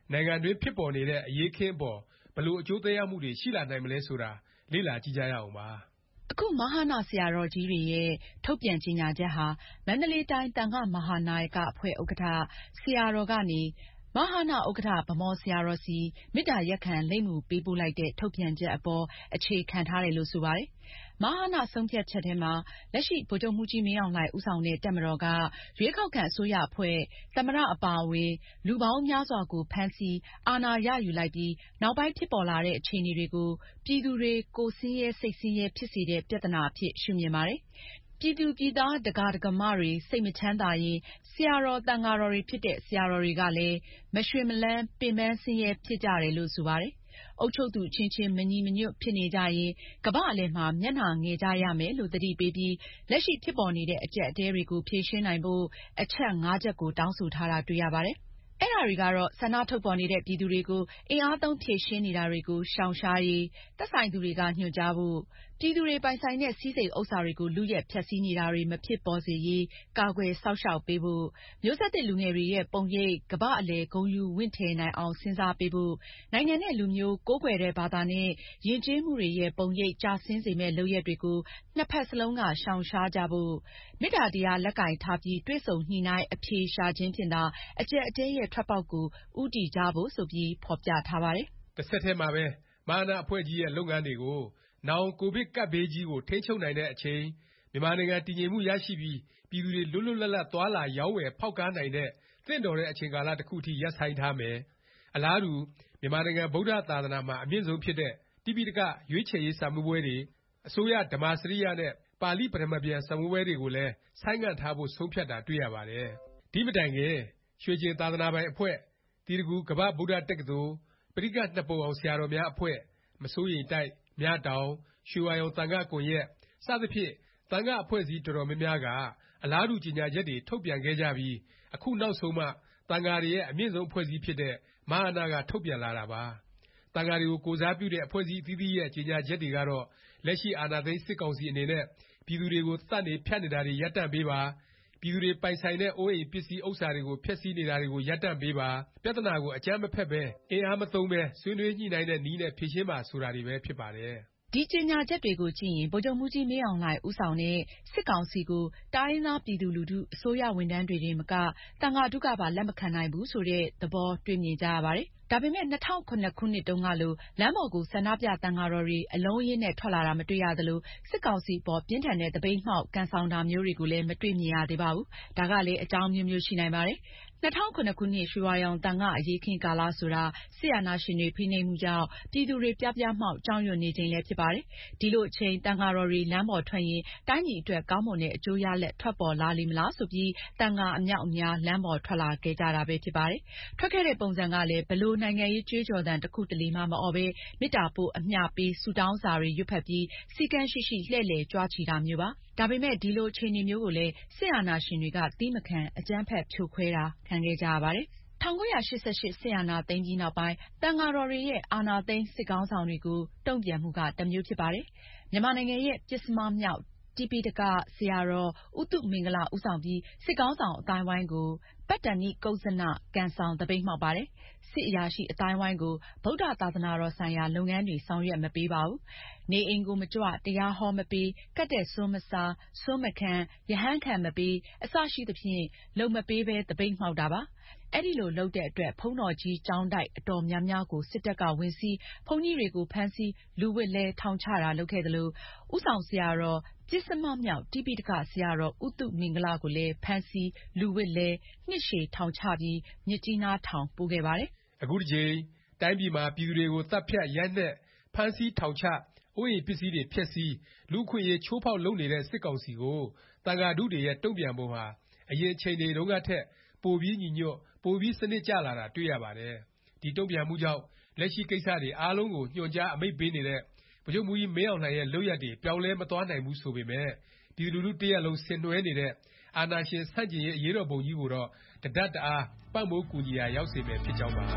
နိုင်ငံတွင်းဖြစ်ပေါ်နေတဲ့အရေးအခင်းအပေါ်ဘယ်လိုအကျိုးသက်ရောက်မှုတွေရှိလာနိုင်မလဲဆိုတာလေ့လာကြည့်ကြရအောင်ပါ။အခုမဟာနာဆရာတော်ကြီးတွေရဲ့ထုတ်ပြန်ကြေညာချက်ဟာမန္တလေးတိုင်းသံဃမဟာနာယကအဖွဲ့ဥက္ကဋ္ဌဆရာတော်ကနေမဟာနာဥက္ကဋ္ဌဗမော်ဆရာတော်စီမေတ္တာရပ်ခံလိပ်မူပေးပို့လိုက်တဲ့ထုတ်ပြန်ချက်အပေါ်အခြေခံထားတယ်လို့ဆိုပါတယ်။မဟာနာဆုံးဖြတ်ချက်ထဲမှာလက်ရှိဗိုလ်ချုပ်မှူးကြီးမင်းအောင်လှိုင်ဦးဆောင်တဲ့တပ်မတော်ကရွေးကောက်ခံအစိုးရအဖွဲ့သမ္မတအပါအဝင်လူပေါင်းများစွာကိုဖမ်းဆီးအာဏာရယူလိုက်ပြီးနောက်ပိုင်းဖြစ်ပေါ်လာတဲ့အခြေအနေတွေကိုပြည်သူတွေကိုယ်ဆင်းရဲစိတ်ဆင်းရဲဖြစ်စေတဲ့ပြဿနာအဖြစ်ရှုမြင်ပါတယ်။ပြည်သူပြည်သားဒကာဒကမတွေစိတ်မချမ်းသာရင်ဆရာတော်သံဃာတော်တွေဖြစ်တဲ့ဆရာတော်တွေကလည်းမရွှင်မလန်းပင်ပန်းဆင်းရဲဖြစ်ကြတယ်လို့ဆိုပါတယ်။အုပ်ချုပ်သူချင်းချင်းမညီမညွတ်ဖြစ်နေကြရင်ကမ္ဘာအလယ်မှာမျက်နှာငယ်ကြရမယ်လို့သတိပေးပြီးလက်ရှိဖြစ်ပေါ်နေတဲ့အကျပ်အတည်းတွေကိုဖြေရှင်းနိုင်ဖို့အချက် 5 ချက်ကိုတောင်းဆိုထားတာတွေ့ရပါတယ်။အဲ့ဒါတွေကတော့ဆန္ဒထုတ်ဖော်နေတဲ့ပြည်သူတွေကိုအင်အားသုံးဖြေရှင်းနေတာတွေကိုရှောင်ရှားရေးသက်ဆိုင်သူတွေကညွှန်ကြားဖို့ပြည်သူတွေပိုင်ဆိုင်တဲ့စည်းစိမ်ဥစ္စာတွေကိုလုယက်ဖျက်ဆီးနေတာတွေမဖြစ်ပေါ်စေရေးကာကွယ်စောင့်ရှောက်ပေးဖို့မျိုးဆက်သစ်လူငယ်တွေရဲ့ပုံရိပ်ကမ္ဘာအလယ်ဂုဏ်ယူဝင့်ထည်နိုင်အောင်စဉ်းစားပေးဖို့နိုင်ငံနဲ့လူမျိုးကိုးကွယ်တဲ့ဘာသာနဲ့ယဉ်ကျေးမှုတွေရဲ့ပုံရိပ်ကျဆင်းစေမဲ့လုပ်ရက်တွေကိုနှစ်ဖက်စလုံးကရှောင်ရှားကြဖို့မေတ္တာတရားလက်ကင်ထားပြီးတွေ့ဆုံညှိနှိုင်းအဖြေရှာခြင်းဖြင့်သာအကျပ်အတည်းရဲ့ထွက်ပေါက်ကိုဦးတည်ကြဖို့ဆိုပြီးဖော်ပြထားပါတယ်။တစ်ဆက်တည်းမှာပဲမဟာနာအဖွဲ့ကြီးရဲ့လုပ်ငန်းတွေကိုနောင်ကိုဗစ်ကပ်ဘေးကြီးကိုထိန်းချုပ်နိုင်တဲ့အချိန်မြန်မာနိုင်ငံတည်ငြိမ်မှုရရှိပြီးပြည်သူတွေလွတ်လွတ်လပ်လပ်သွားလာရောင်းဝယ်ဖောက်ကားနိုင်တဲ့သင့်တော်တဲ့အချိန်ကာလတစ်ခုထိရပ်ဆိုင်းထားမယ်။အလားတူမြန်မာနိုင်ငံဗုဒ္ဓသာသနာမှာအမြင့်ဆုံးဖြစ်တဲ့တိပိဋကရွေးချယ်ရေးစာမေးပွဲတွေအစိုးရဓမ္မစရိယနဲ့ပါဠိပဌမပြန်စာမေးပွဲတွေကိုလည်းဆိုင်းငံ့ထားဖို့ဆုံးဖြတ်တာတွေ့ရပါတယ်။ဒီမတိုင်ခင်ရွှေကျင်သာသနာပိုင်အဖွဲ့သီတဂူကမ္ဘာဗုဒ္ဓတက္ကသိုလ်ပရိက္ခနှစ်ပုံအောင်ဆရာတော်များအဖွဲ့မစိုးရိမ်တိုက်မြတောင်ရွှေဝါရောင်သံဃကွန်ရက်စသဖြင့်သံဃအဖွဲ့အစည်းတော်တော်များများကအလားတူကြေညာချက်တွေထုတ်ပြန်ခဲ့ကြပြီးအခုနောက်ဆုံးမှသံဃာတွေရဲ့အမြင့်ဆုံးအဖွဲ့အစည်းဖြစ်တဲ့မဟာနာကထုတ်ပြန်လာတာပါ။သံဃာတွေကိုကိုယ်စားပြုတဲ့အဖွဲ့အစည်းအသီးသီးရဲ့ကြေညာချက်တွေကတော့လက်ရှိအာဏာသိမ်းစစ်ကောင်စီအနေနဲ့ပြည်သူတွေကိုသတ်နေဖြတ်နေတာတွေရပ်တန့်ပေးပါပြည်သူတွေပိုင်ဆိုင်တဲ့အိုးအိမ်ပစ္စည်းဥစ္စာတွေကိုဖျက်ဆီးနေတာတွေကိုရပ်တန့်ပေးပါပြဿနာကိုအကြမ်းမဖက်ပဲအင်အားမသုံးပဲဆွေးနွေးညှိနှိုင်းတဲ့နည်းနဲ့ဖြေရှင်းပါဆိုတာတွေပဲဖြစ်ပါတယ်ဒီကြေညာချက်တွေကိုကြည့်ရင်ဗိုလ်ချုပ်မှူးကြီးမင်းအောင်လှိုင်ဦးဆောင်တဲ့စစ်ကောင်စီကိုတိုင်းရင်းသားပြည်သူလူထုအစိုးရဝန်ထမ်းတွေတင်မကသံဃာတုကပါလက်မခံနိုင်ဘူးဆိုတဲ့သဘောတွေ့မြင်ကြရပါတယ်။ဒါပေမဲ့2009ခုနှစ်တုန်းကလိုလမ်းပေါ်ကိုဆန္ဒပြသံဃာတော်တွေအလုံးအရင်းနဲ့ထွက်လာတာမတွေ့ရသလိုစစ်ကောင်စီပေါ်ပြင်းထန်တဲ့သပိတ်မှောက်ကန်ဆောင်တာမျိုးတွေကိုလည်းမတွေ့မြင်ရသေးပါဘူး။ဒါကလည်းအကြောင်းမျိုးမျိုးရှိနိုင်ပါတယ်။2009ခုနှစ်ရွှေဝါရောင်သံဃအရေးခင်းကာလဆိုတာစစ်အာဏာရှင်တွေဖိနှိပ်မှုကြောင့်ပြည်သူတွေပြပြမှောက်ကြောက်ရွံ့နေချိန်လည်းဖြစ်ပါတယ်။ဒီလိုအချိန်သံဃာတော်တွေလမ်းပေါ်ထွက်ရင်တိုင်းပြည်အတွက်ကောင်းမွန်တဲ့အကျိုးရလဒ်ထွက်ပေါ်လာလိမ့်မလားဆိုပြီးသံဃာအမြောက်အများလမ်းပေါ်ထွက်လာခဲ့ကြတာပဲဖြစ်ပါတယ်။ထွက်ခဲ့တဲ့ပုံစံကလည်းဘလို့နိုင်ငံရေးကြွေးကြော်သံတစ်ခုတလေမှမအော်ပဲမေတ္တာပို့အမျှပေးဆုတောင်းစာတွေရွတ်ဖတ်ပြီးစီကံရှိရှိလှည့်လည်ကြွားချီတာမျိုးပါ။ဒါပေမဲ့ဒီလိုအခြေအနေမျိုးကိုလည်းစစ်အာဏာရှင်တွေကသီးမခံအကြမ်းဖက်ဖြိုခွဲတာခံခဲ့ကြရပါတယ်။1988စစ်အာဏာသိမ်းပြီးနောက်ပိုင်းသံဃာတော်တွေရဲ့အာဏာသိမ်းစစ်ခေါင်းဆောင်တွေကိုတုံ့ပြန်မှုကတစ်မျိုးဖြစ်ပါတယ်။မြန်မာနိုင်ငံရဲ့ပဉ္စမမြောက်တိပိဋကဆရာတော်ဥတုမင်္ဂလဦးဆောင်ပြီးစစ်ခေါင်းဆောင်အသိုင်းအဝိုင်းကိုပတ္တနိကုဇ္ဇနကံဆောင်သပိတ်မှောက်ပါတယ်။စစ်အရာရှိအသိုင်းအဝိုင်းကိုဗုဒ္ဓသာသနာတော်ဆိုင်ရာလုပ်ငန်းတွေဆောင်ရွက်မပေးပါဘူး။နေအိမ်ကိုမကြွတရားဟောမပေးကတ်တဲ့ဆွမ်းမစားဆွမ်းမခံရဟန်းခံမပေးအစရှိသဖြင့်လုပ်မပေးပဲသပိတ်မှောက်တာပါ။အဲ့ဒီလိုလုပ်တဲ့အတွက်ဘုန်းတော်ကြီးကျောင်းတိုက်အတော်များများကိုစစ်တပ်ကဝင်စီးဘုန်းကြီးတွေကိုဖမ်းဆီးလူဝစ်လဲထောင်ချတာလုပ်ခဲ့သလိုဥဆောင်ဆရာတော်ပဉ္စမမြောက်တိပိဋကဆရာတော်ဥတုမင်္ဂလကိုလည်းဖမ်းဆီးလူဝစ်လဲနှစ်ရှည်ထောင်ချပြီးမြစ်ကြီးနားထောင်ပို့ခဲ့ပါတယ်။အခုတစ်ချိန်တိုင်းပြည်မှာပြည်သူတွေကိုသတ်ဖြတ်ရိုက်နှက်ဖမ်းဆီးထောင်ချအိုးအိမ်ပစ္စည်းတွေဖျက်ဆီးလူ့အခွင့်အရေးချိုးဖောက်လုပ်နေတဲ့စစ်ကောင်စီကိုသံဃာထုတွေရဲ့တုံ့ပြန်ပုံဟာအရင်အချိန်တွေတုန်းကထက်ပိုပြီးညီညွတ်ပိုပြီးစနစ်ကျလာတာတွေ့ရပါတယ်။ဒီတုံ့ပြန်မှုကြောင့်လက်ရှိကိစ္စတွေအားလုံးကိုညွှန်ကြားအမိန့်ပေးနေတဲ့ဗိုလ်ချုပ်မှူးကြီးမင်းအောင်လှိုင်ရဲ့လုပ်ရပ်တွေပြောင်းလဲမသွားနိုင်ဘူးဆိုပေမယ့်ပြည်သူလူထုတစ်ရပ်လုံးဆင်နွှဲနေတဲ့အာဏာရှင်ဆန့်ကျင်ရေးအရေးတော်ပုံကြီးကိုတော့တဒတ်တအားပံ့ပိုးကူညီရာရောက်စေမယ်ဖြစ်ကြောင်းပါ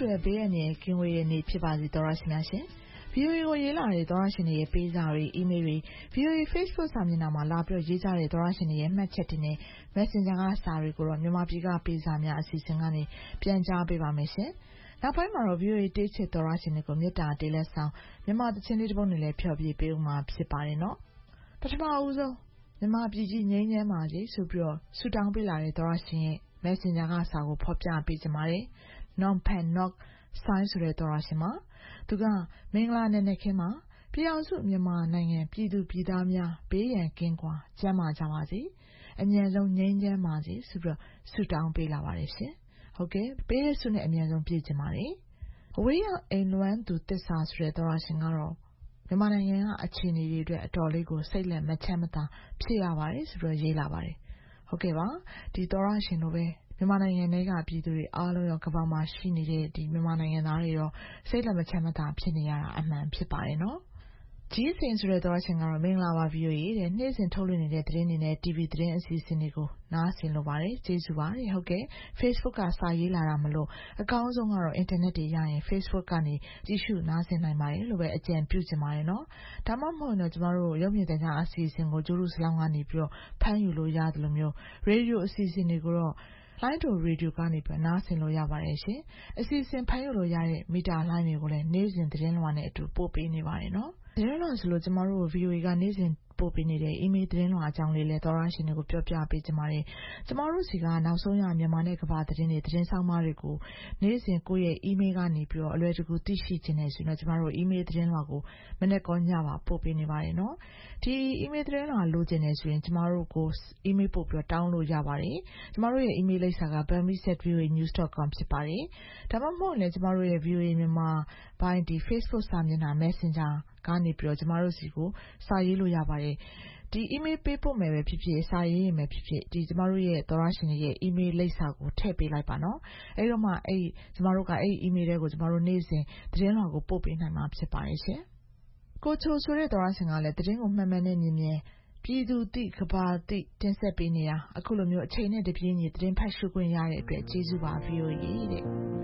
လည်းဘေးအန္တရာယ်ကင်းဝေးတဲ့နေ့ဖြစ်ပါစေသောတရှင်များရှင်။ VOA ကိုရေးလာတဲ့သောတရှင်တွေရဲ့ပေးစာတွေ email တွေ VOA Facebook စာမျက်နှာမှာလာပြီးရေးကြတဲ့သောတရှင်တွေရဲ့မှတ်ချက်တွေနဲ့ Messenger ကစာတွေကိုတော့မြန်မာပြည်ကပေးစာများအစီအစဉ်ကနေပြန်ကြားပေးပါမယ်ရှင်။နောက်ပိုင်းမှာတော့ VOA တေးချစ်သောတရှင်တွေကိုမေတ္တာတေးလက်ဆောင်မြန်မာသချင်းလေးတစ်ပုဒ်နဲ့လည်းဖျော်ဖြေပေးဦးမှာဖြစ်ပါတယ်နော်။ပထမဦးဆုံးမြန်မာပြည်ကြီးငြိမ်းချမ်းပါစေဆိုပြီးတော့ဆုတောင်းပေးလာတဲ့သောတရှင်ရဲ့ Messenger ကစာကိုဖော်ပြပေးကြပါတယ်။ Nonpan Nok ဆိုင်ဆိုတဲ့သောတရှင်မှာသူကမင်္ဂလာနံနက်ခင်းမှာပြည်အောင်စုမြန်မာနိုင်ငံပြည်သူပြည်သားများဘေးရန်ကင်းကွာကျန်းမာကြပါစေအမြန်ဆုံးငြိမ်းချမ်းပါစေဆိုပြီးတော့ဆုတောင်းပေးလာပါတယ်ရှင်ဟုတ်ကဲ့ပေးတဲ့ဆုနဲ့အမြန်ဆုံးပြည့်ချင်ပါတယ်အဝေးရောက်အိမ်လွမ်းသူတစ္ဆာဆိုတဲ့သောရရှင်ကတော့မြန်မာနိုင်ငံကအခြေအနေတွေအတွက်အတော်လေးကိုစိတ်လက်မချမ်းမသာဖြစ်ရပါတယ်ဆိုပြီးတော့ရေးလာပါတယ်ဟုတ်ကဲ့ပါဒီသောရရှင်တို့ပဲမြန်မာနိုင်ငံကပြည်သူတွေအားလုံးရောကမ္ဘာမှာရှိနေတဲ့ဒီမြန်မာနိုင်ငံသားတွေရောစိတ်လက်မချမ်းမသာဖြစ်နေရတာအမှန်ဖြစ်ပါတယ်နော်ကြီးစင်ဆိုတဲ့သောရရှင်ကတော့မင်္ဂလာပါ VOA တဲ့နေ့စဉ်ထုတ်လွှင့်နေတဲ့သတင်းတွေနဲ့ TV သတင်းအစီအစဉ်တွေကိုနားဆင်လိုပါတယ်ကျေးဇူးပါတယ်ဟုတ်ကဲ့ Facebook ကစာရေးလာတာမလို့အကောင်းဆုံးကတော့ internet တွေရရင် Facebook ကနေကြည့်ရှုနားဆင်နိုင်ပါတယ်လို့ပဲအကြံပြုချင်ပါတယ်နော်ဒါမှမဟုတ်တော့ကျမတို့ရုပ်မြင်သံကြားအစီအစဉ်ကိုကျိုးတို့စလောင်းကနေပြီးတော့ဖမ်းယူလို့ရတယ်လို့မျိုး Radio အစီအစဉ်တွေကိုတော့လိုင်းတိုရေဒီယိုကနေပြန်နားဆင်လို့ရပါတယ်ရှင်အစီအစဉ်ဖမ်းယူလို့ရတဲ့မီတာလိုင်းတွေကိုလည်းနေ့စဉ်သတင်းလွှာနဲ့အတူပို့ပေးနေပါတယ်နော်သတင်းလွှာဆိုလို့ကျမတို့ VOA ကနေ့စဉ်ပို့ပေးနေတဲ့ email သတင်းလွှာအကြောင်းလေးလည်းသောရရှင်တွေကိုပြောပြပေးကြပါတယ်ကျမတို့စီကနောက်ဆုံးရမြန်မာနဲ့ကမ္ဘာသတင်းတွေသတင်းဆောင်မတွေကိုနေ့စဉ်ကိုယ့်ရဲ့ email ကနေပြီးတော့အလွယ်တကူသိရှိခြင်းနဲ့ဆိုတော့ကျမတို့ email သတင်းလွှာကိုမနေ့ကညပါပို့ပေးနေပါတယ်နော်ဒီ email သတင်းလွှာလိုချင်နေဆိုရင်ကျမတို့ကို email ပို့ပြီးတော့တောင်းလို့ရပါတယ်ကျမတို့ရဲ့ email လိပ်စာက burmese@voanews.com ဖြစ်ပါတယ်ဒါမှမဟုတ်လည်းကျမတို့ရဲ့ VOA မြန်မာပိုင်းဒီ Facebook စာမျက်နှာ Messenger ကနေပြီးတော့ကျမတို့စီကိုစာရေးလို့ရပါတယ်ဒီ email ပေးပို့မယ်ပဲဖြစ်ဖြစ်စာရေးရမယ်ဖြစ်ဖြစ်ဒီကျမတို့ရဲ့သောရရှင်ရဲ့ email လိပ်စာကိုထည့်ပေးလိုက်ပါနော်အဲ့တော့မှကျမတို့ကအဲ့ email တွေကိုကျမတို့နေ့စဉ်သတင်းလွှာကိုပို့ပေးနိုင်မှာဖြစ်ပါတယ်ရှင်ကိုချိုဆိုတဲ့သောရရှင်ကလည်းသတင်းကိုမှန်မှန်နဲ့မြင်မြင်ပြည်သူသိကဘာသိတင်ဆက်ပေးနေတာအခုလိုမျိုးအချိန်နဲ့တပြေးညီသတင်းဖတ်ရှုခွင့်ရတဲ့အတွက်ကျေးဇူးပါ VOA တဲ့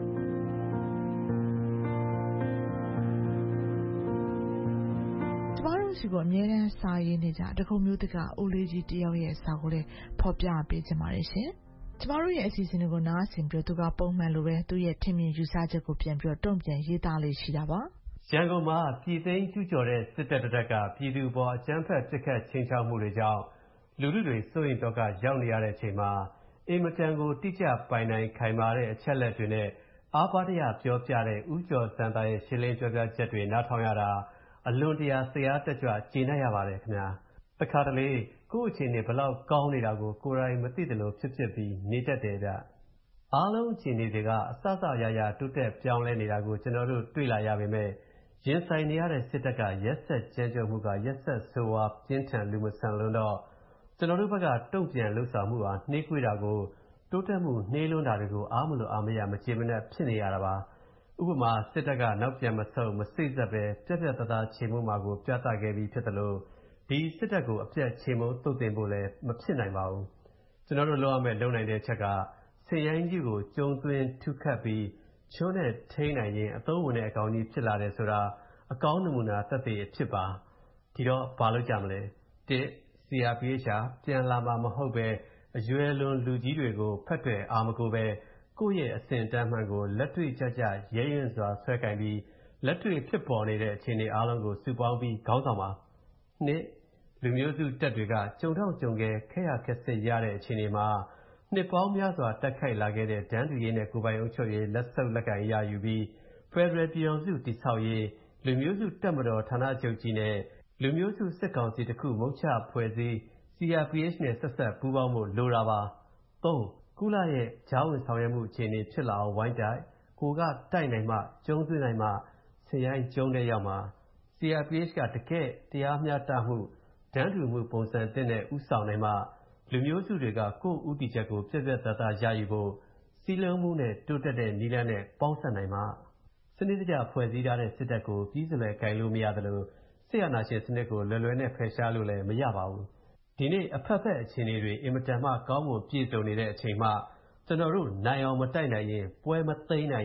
စီကိုအမြဲတမ်းစာရေးနေကြတခုမျိုးတကဦးလေးကြီးတယောက်ရဲ့စာကိုလည်းဖော်ပြပေးကြပါတယ်ရှင်ကျမတို့ရဲ့အစီအစဉ်တွေကိုနားဆင်ပြီးသူကပုံမှန်လိုပဲသူ့ရဲ့ထင်မြင်ယူဆချက်ကိုပြန်ပြီးတော့တုံ့ပြန်ရေးသားလေးရှိတာပါရန်ကုန်မှာပြည်သိမ်းကျူးကျော်တဲ့စစ်တပ်ကပြည်သူပေါ်အကြမ်းဖက်ပစ်ခတ်ချိန်ချောက်မှုတွေကြောင့်လူထုတွေစိုးရိမ်တော့ကရောက်နေရတဲ့အချိန်မှာအင်မတန်ကိုတိကျပိုင်နိုင်ခိုင်မာတဲ့အချက်လက်တွေနဲ့အားပါးတရပြောပြတဲ့ဦးကျော်စံသားရဲ့ရှင်းလင်းပြောပြချက်တွေနားထောင်ရတာအလွန်တရာစိတ်အားတက်ကြွကျေနပ်ရပါတယ်ခင်ဗျာတခါတလေကိုယ့်အခြေအနေဘလောက်ကောင်းနေတာကိုကိုယ်တိုင်မသိသလိုဖြစ်ပြီးနေတတ်တယ်ဗျအားလုံးအခြေအနေတွေကအစစအရာရာတိုးတက်ပြောင်းလဲနေတာကိုကျွန်တော်တို့တွေ့လာရပေမဲ့ရင်ဆိုင်နေရတဲ့စစ်တပ်ကရက်ဆက်ကြမ်းကြုတ်မှုကရက်ဆက်ဆိုးဝါးပြင်းထန်လူမဆန်လွန်းတော့ကျွန်တော်တို့ဘက်ကတုံ့ပြန်လှုပ်ဆောင်မှုဟာနှေးကွေးတာကိုတိုးတက်မှုနှေးလွန်းတာတွေကိုအားမလို့အားမရမကြေမနက်ဖြစ်နေရတာပါဥပမာစစ်တပ်ကနောက်ပြန်မဆုတ်မစိတ်ဆက်ပဲပြက်ပြက်သားသားချေမှုမှာကိုပြသခဲ့ပြီးဖြစ်တယ်လို့ဒီစစ်တပ်ကိုအပြတ်ချေမှုသုတ်သင်ဖို့လည်းမဖြစ်နိုင်ပါဘူးကျွန်တော်တို့လုပ်ရမယ့်လုပ်နိုင်တဲ့အချက်ကဆင်ရိုင်းကြီးကိုကျုံသွင်းထုခတ်ပြီးချိုးနဲ့ထိန်းနိုင်ရင်အသုံးဝင်တဲ့အကောင်ကြီးဖြစ်လာတယ်ဆိုတာအကောင်းနမူနာသက်သေအဖြစ်ပါဒီတော့ဘာလုပ်ကြမလဲCRPH ပြန်လာမှာမဟုတ်ပဲအရွယ်လွန်လူကြီးတွေကိုဖက်တွေအာမကိုပဲကိုယ့်ရဲ့အစဉ်တမ်းမှန်ကိုလက်တွေ့ကြကြရဲရင်စွာဆွဲကင်ပြီးလက်တွေ့ဖြစ်ပေါ်နေတဲ့အခြေအနေအားလုံးကိုစုပေါင်းပြီးခေါင်းဆောင်ပါလူမျိုးစုတက်တွေကကြုံတော့ကြုံခဲ့ခက်ရခက်စစ်ရတဲ့အခြေအနေမှာနှစ်ပေါင်းများစွာတက်ခိုက်လာခဲ့တဲ့တန်းတူရေးနဲ့ကိုယ်ပိုင်အုပ်ချုပ်ရေးလက်ဆုပ်လက်ကင်ရယူပြီး Federal ပြည်အောင်စုတည်ဆောက်ရေးလူမျိုးစုတက်မတော်ဌာနချုပ်ကြီးနဲ့လူမျိုးစုစစ်ကောင်စီတစ်ခုမုတ်ချဖွဲ့စည်း CRPH နဲ့ဆက်ဆက်ပူးပေါင်းဖို့လိုတာပါ3ကုလရဲ့ကြားဝင်ဆောင်ရွက်မှုအခြေအနေဖြစ်လာအောင်ဝိုင်းတိုက်ကိုကတိုက်နိုင်မှကျုံးသွင်းနိုင်မှဆင်ရိုင်းကျုံးတဲ့ရောက်မှာ CRPH ကတကယ့်တရားမျှတမှုတန်းတူမှုပုံစံသစ်နဲ့ဥဆောင်နိုင်မှလူမျိုးစုတွေကကိုယ့်ဥတီချက်ကိုပြည့်ပြည့်သားသားရယူဖို့စီးလုံးမှုနဲ့တိုးတက်တဲ့နည်းလမ်းနဲ့ပေါင်းစပ်နိုင်မှစနစ်တကျဖွဲ့စည်းထားတဲ့စစ်တပ်ကိုပြီးစလွယ်ကင်လို့မရသလိုစစ်အာဏာရှင်စနစ်ကိုလွယ်လွယ်နဲ့ဖယ်ရှားလို့လည်းမရပါဘူးဒီနေ့အဖက်ဖက်အခြေအနေတွေအင်မတန်မှကောင်းမွန်ပြည့်စုံနေတဲ့အချိန်မှကျွန်တော်တို့နိုင်အောင်မတိုက်နိုင်ရင်ပွဲမသိမ်းနိုင်ရင်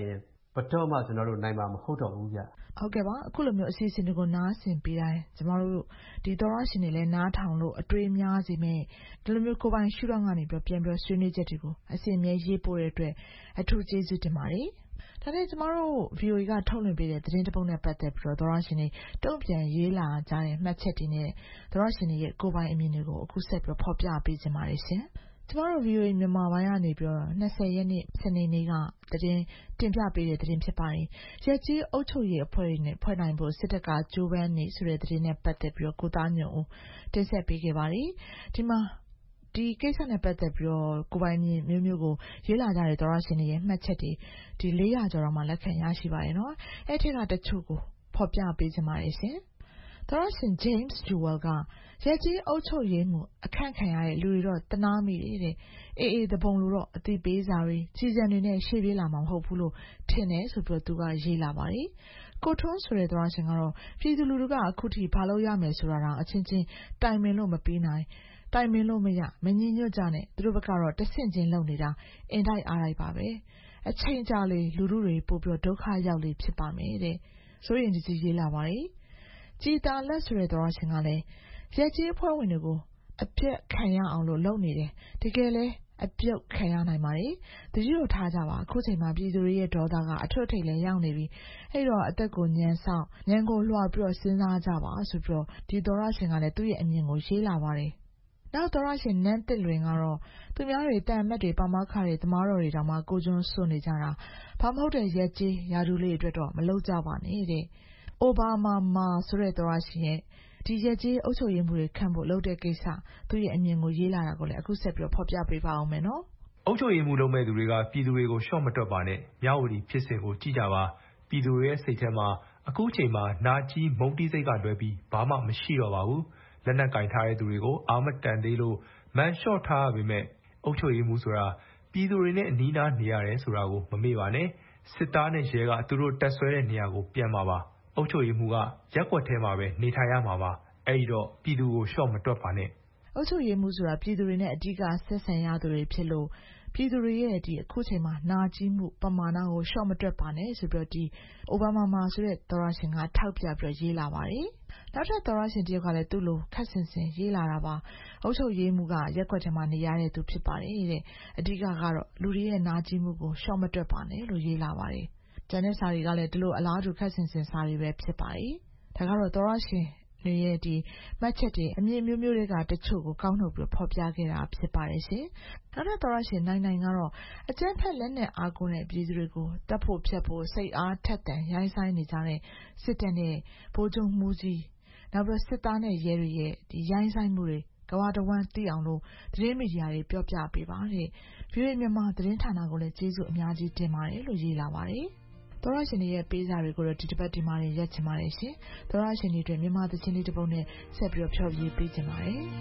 ဘယ်တော့မှကျွန်တော်တို့နိုင်မှာမဟုတ်တော့ဘူးဗျ။ဟုတ်ကဲ့ပါအခုလိုမျိုးအစီအစဉ်တွေကိုနားဆင်ပေးတိုင်းကျမတို့ဒီသောရရှင်တွေလည်းနားထောင်လို့အတွေ့အများစီမဲ့ဒီလိုမျိုးကိုယ်ပိုင်ရှုထောင့်ကနေပြန်ဆွေးနွေးချက်တွေကိုအစီအမြဲရေးပို့တဲ့အတွက်အထူးကျေးဇူးတင်ပါတယ်။ဒါနဲ့ကျမတို့ VOA ကထုတ်လွှင့်ပေးတဲ့သတင်းတစ်ပုဒ်နဲ့ပတ်သက်ပြီးတော့သောရရှင်တွေတုံ့ပြန်ရေးလာကြတဲ့မှတ်ချက်တွေနဲ့သောရရှင်တွေရဲ့ကိုယ်ပိုင်အမြင်တွေကိုအခုဆက်ပြီးဖော်ပြပေးခြင်းပါတယ်ရှင်။ကျမတို့ VOA မြန်မာပိုင်းကနေပြီးတော့20ရက်နေ့စနေနေ့ကသတင်းတင်ပြပေးတဲ့သတင်းဖြစ်ပါတယ်။ရက်ကြီးအုပ်ချုပ်ရေးအဖွဲ့တွေနဲ့ဖွဲ့နိုင်ဖို့စစ်တပ်ကကြိုးပမ်းနေဆိုတဲ့သတင်းနဲ့ပတ်သက်ပြီးတော့ကိုသားညွန့်ဦးတင်ဆက်ပေးခဲ့ပါတယ်။ဒီမှာဒီကိစ္စနဲ့ပတ်သက်ပြီးတော့ကိုပိုင်မြင်မျိုးမျိုးကိုရေးလာကြတဲ့သောရရှင်တွေရဲ့မှတ်ချက်တွေဒီ400ကျော်တော့မှလက်ခံရရှိပါတယ်နော်။အဲ့ထက်ကတချို့ကိုဖော်ပြပေးခြင်းပါတယ်ရှင်။သောရရှင် James Jewell ကရက်ကြီးအုပ်ချုပ်ရေးမှုအခန့်ခံရတဲ့လူတွေတော့တနာမိတယ်တဲ့။အေးတပုံလို့တော့အသိပေးစာတွေကြီးစံတွေနဲ့ရှေ့ပြေးလာမှာမဟုတ်ဘူးလို့ထင်တယ်ဆိုပြီးတော့သူကရေးလာပါတယ်။ကိုထွန်းဆိုတဲ့သောရရှင်ကတော့ပြည်သူလူထုကအခုထိဘာလို့ရမယ်ဆိုတာတော့အချင်းချင်းတိုင်ပင်လို့မပြီးနိုင်တိုင်ပင်လို့မရမငြင်းညွတ်ကြနဲ့သူတို့ဘက်ကတော့တဆင့်ချင်းလုပ်နေတာအင်တိုက်အားလိုက်ပါပဲအချိန်ကြာလေလူထုတွေပို့ပြီးဒုက္ခရောက်လေဖြစ်ပါမယ်တဲ့ဆိုရင်ဒီရေးလာပါတယ်ကြည်တာလက်ဆိုတဲ့သောရရှင်ကလည်းရက်ကြီးအဖွဲ့ဝင်တွေကိုအပြက်ခံရအောင်လို့လုပ်နေတယ်တကယ်လဲအပြုတ်ခံရနိုင်ပါတယ်တတိယထားကြပါအခုချိန်မှာပြည်သူတွေရဲ့ဒေါသကအထွတ်ထိပ်လဲရောက်နေပြီအဲ့တော့အသက်ကိုညံဆောင်ညံကိုလွှာပြီးတော့စဉ်းစားကြပါဆိုပြီးတော့ဒီသောရရှင်ကလည်းသူ့ရဲ့အမြင်ကိုရေးလာပါတယ်နောက်သောရရှင်နန်းတစ်လွင်ကတော့သူများတွေတန်မက်တွေပါမခတွေသမားတော်တွေတောင်မှကိုကျွန်းစွနေကြတာဘာမဟုတ်တဲ့ရက်ကြီးယာဒူလေးအတွက်တော့မလုပ်ကြပါနဲ့တဲ့အိုဘားမာမာဆိုတဲ့သောရရှင်ရဲ့ဒီရက်ကြီးအုပ်ချုပ်ရေးမှုတွေခံဖို့လုပ်တဲ့ကိစ္စသူ့ရဲ့အမြင်ကိုရေးလာတာကိုလည်းအခုဆက်ပြီးဖော်ပြပေးပါအောင်မယ်နော်အုပ်ချုပ်ရေးမှုလုပ်မဲ့သူတွေကပြည်သူတွေကိုရှော့မတွက်ပါနဲ့မြဝတီဖြစ်စဉ်ကိုကြည့်ကြပါပြည်သူတွေရဲ့စိတ်ထဲမှာအခုချိန်မှာနာကြီးမုန်းတီးစိတ်ကလွဲပြီးဘာမှမရှိတော့ပါဘူးလက်နက်ကင်ထားတဲ့သူတွေကိုအာမတန်သေးလို့မန်လျှော့ထားရပေမဲ့အုပ်ချုပ်ရေးမှုဆိုတာပြည်သူတွေနဲ့အနီးနားနေရတယ်ဆိုတာကိုမမေ့ပါနဲ့စစ်သားနဲ့ရဲကသူတို့တက်ဆွဲတဲ့နေရာကိုပြန်ပါအုပ်ချုပ်ရေးမှုကရက်ွက်ထဲမှာပဲနေထိုင်ရမှာပါအဲ့ဒီတော့ပြည်သူကိုရှော့မတွက်ပါနဲ့အုပ်ချုပ်ရေးမှုဆိုတာပြည်သူတွေနဲ့အဓိကဆက်ဆံရသူတွေဖြစ်လို့ပြည်သူတွေရဲ့ဒီအခုချိန်မှာနာကြီးမှုပမာဏကိုရှော့မတွက်ပါနဲ့ဆိုပြီးတော့ဒီအိုဘားမာမာဆိုတဲ့သောရရှင်ကထောက်ပြပြီးရေးလာပါတယ်နောက်ထပ်သောရရှင်တယောက်ကလည်းသူ့လိုခက်ဆင်ဆင်ရေးလာတာပါအုပ်ချုပ်ရေးမှုကရက်ွက်ထဲမှာနေရတဲ့သူဖြစ်ပါတယ်တဲ့အဓိကကတော့လူတွေရဲ့နာကြီးမှုကိုရှော့မတွက်ပါနဲ့လို့ရေးလာပါတယ်ကျန်တဲ့စာတွေကလည်းဒီလိုအလားတူခက်ဆင်ဆင်စာတွေပဲဖြစ်ပါတယ်ဒါကတော့သောရရှင်တွေရဲ့ဒီမှတ်ချက်တွေအမြင်မျိုးမျိုးတွေကတချို့ကိုကောက်နှုတ်ပြီးဖော်ပြခဲ့တာဖြစ်ပါတယ်ရှင်။နောက်သောရရှင်နိုင်ကတော့အကျန်းဖက်လက်နဲ့အားကိုးတဲ့ပြည်သူတွေကိုတပ်ဖို့ဖြတ်ဖို့စိတ်အားထက်သန်ရိုင်းဆိုင်နေကြတဲ့စစ်တပ်နဲ့ဗိုလ်ချုပ်မှုကြီးနောက်ပြီးစစ်သားနဲ့ရဲတွေရဲ့ဒီရိုင်းဆိုင်မှုတွေကဘာတဝမ်းသိအောင်လို့သတင်းမီဒီယာတွေပြောပြပေးပါတဲ့။ VOA မြန်မာသတင်းဌာနကိုလည်းကျေးဇူးအများကြီးတင်ပါတယ်လို့ရေးလာပါတယ်။သောရရှင်တွေရဲ့ပေးစာတွေကိုတော့ဒီတစ်ပတ်ဒီမှာရက်ချင်ပါတယ်ရှင်။သောရရှင်တွေအတွက်မြန်မာသချင်းလေးတစ်ပုဒ်နဲ့ဆက်ပြီးဖြောပြပေးချင်ပါတယ်။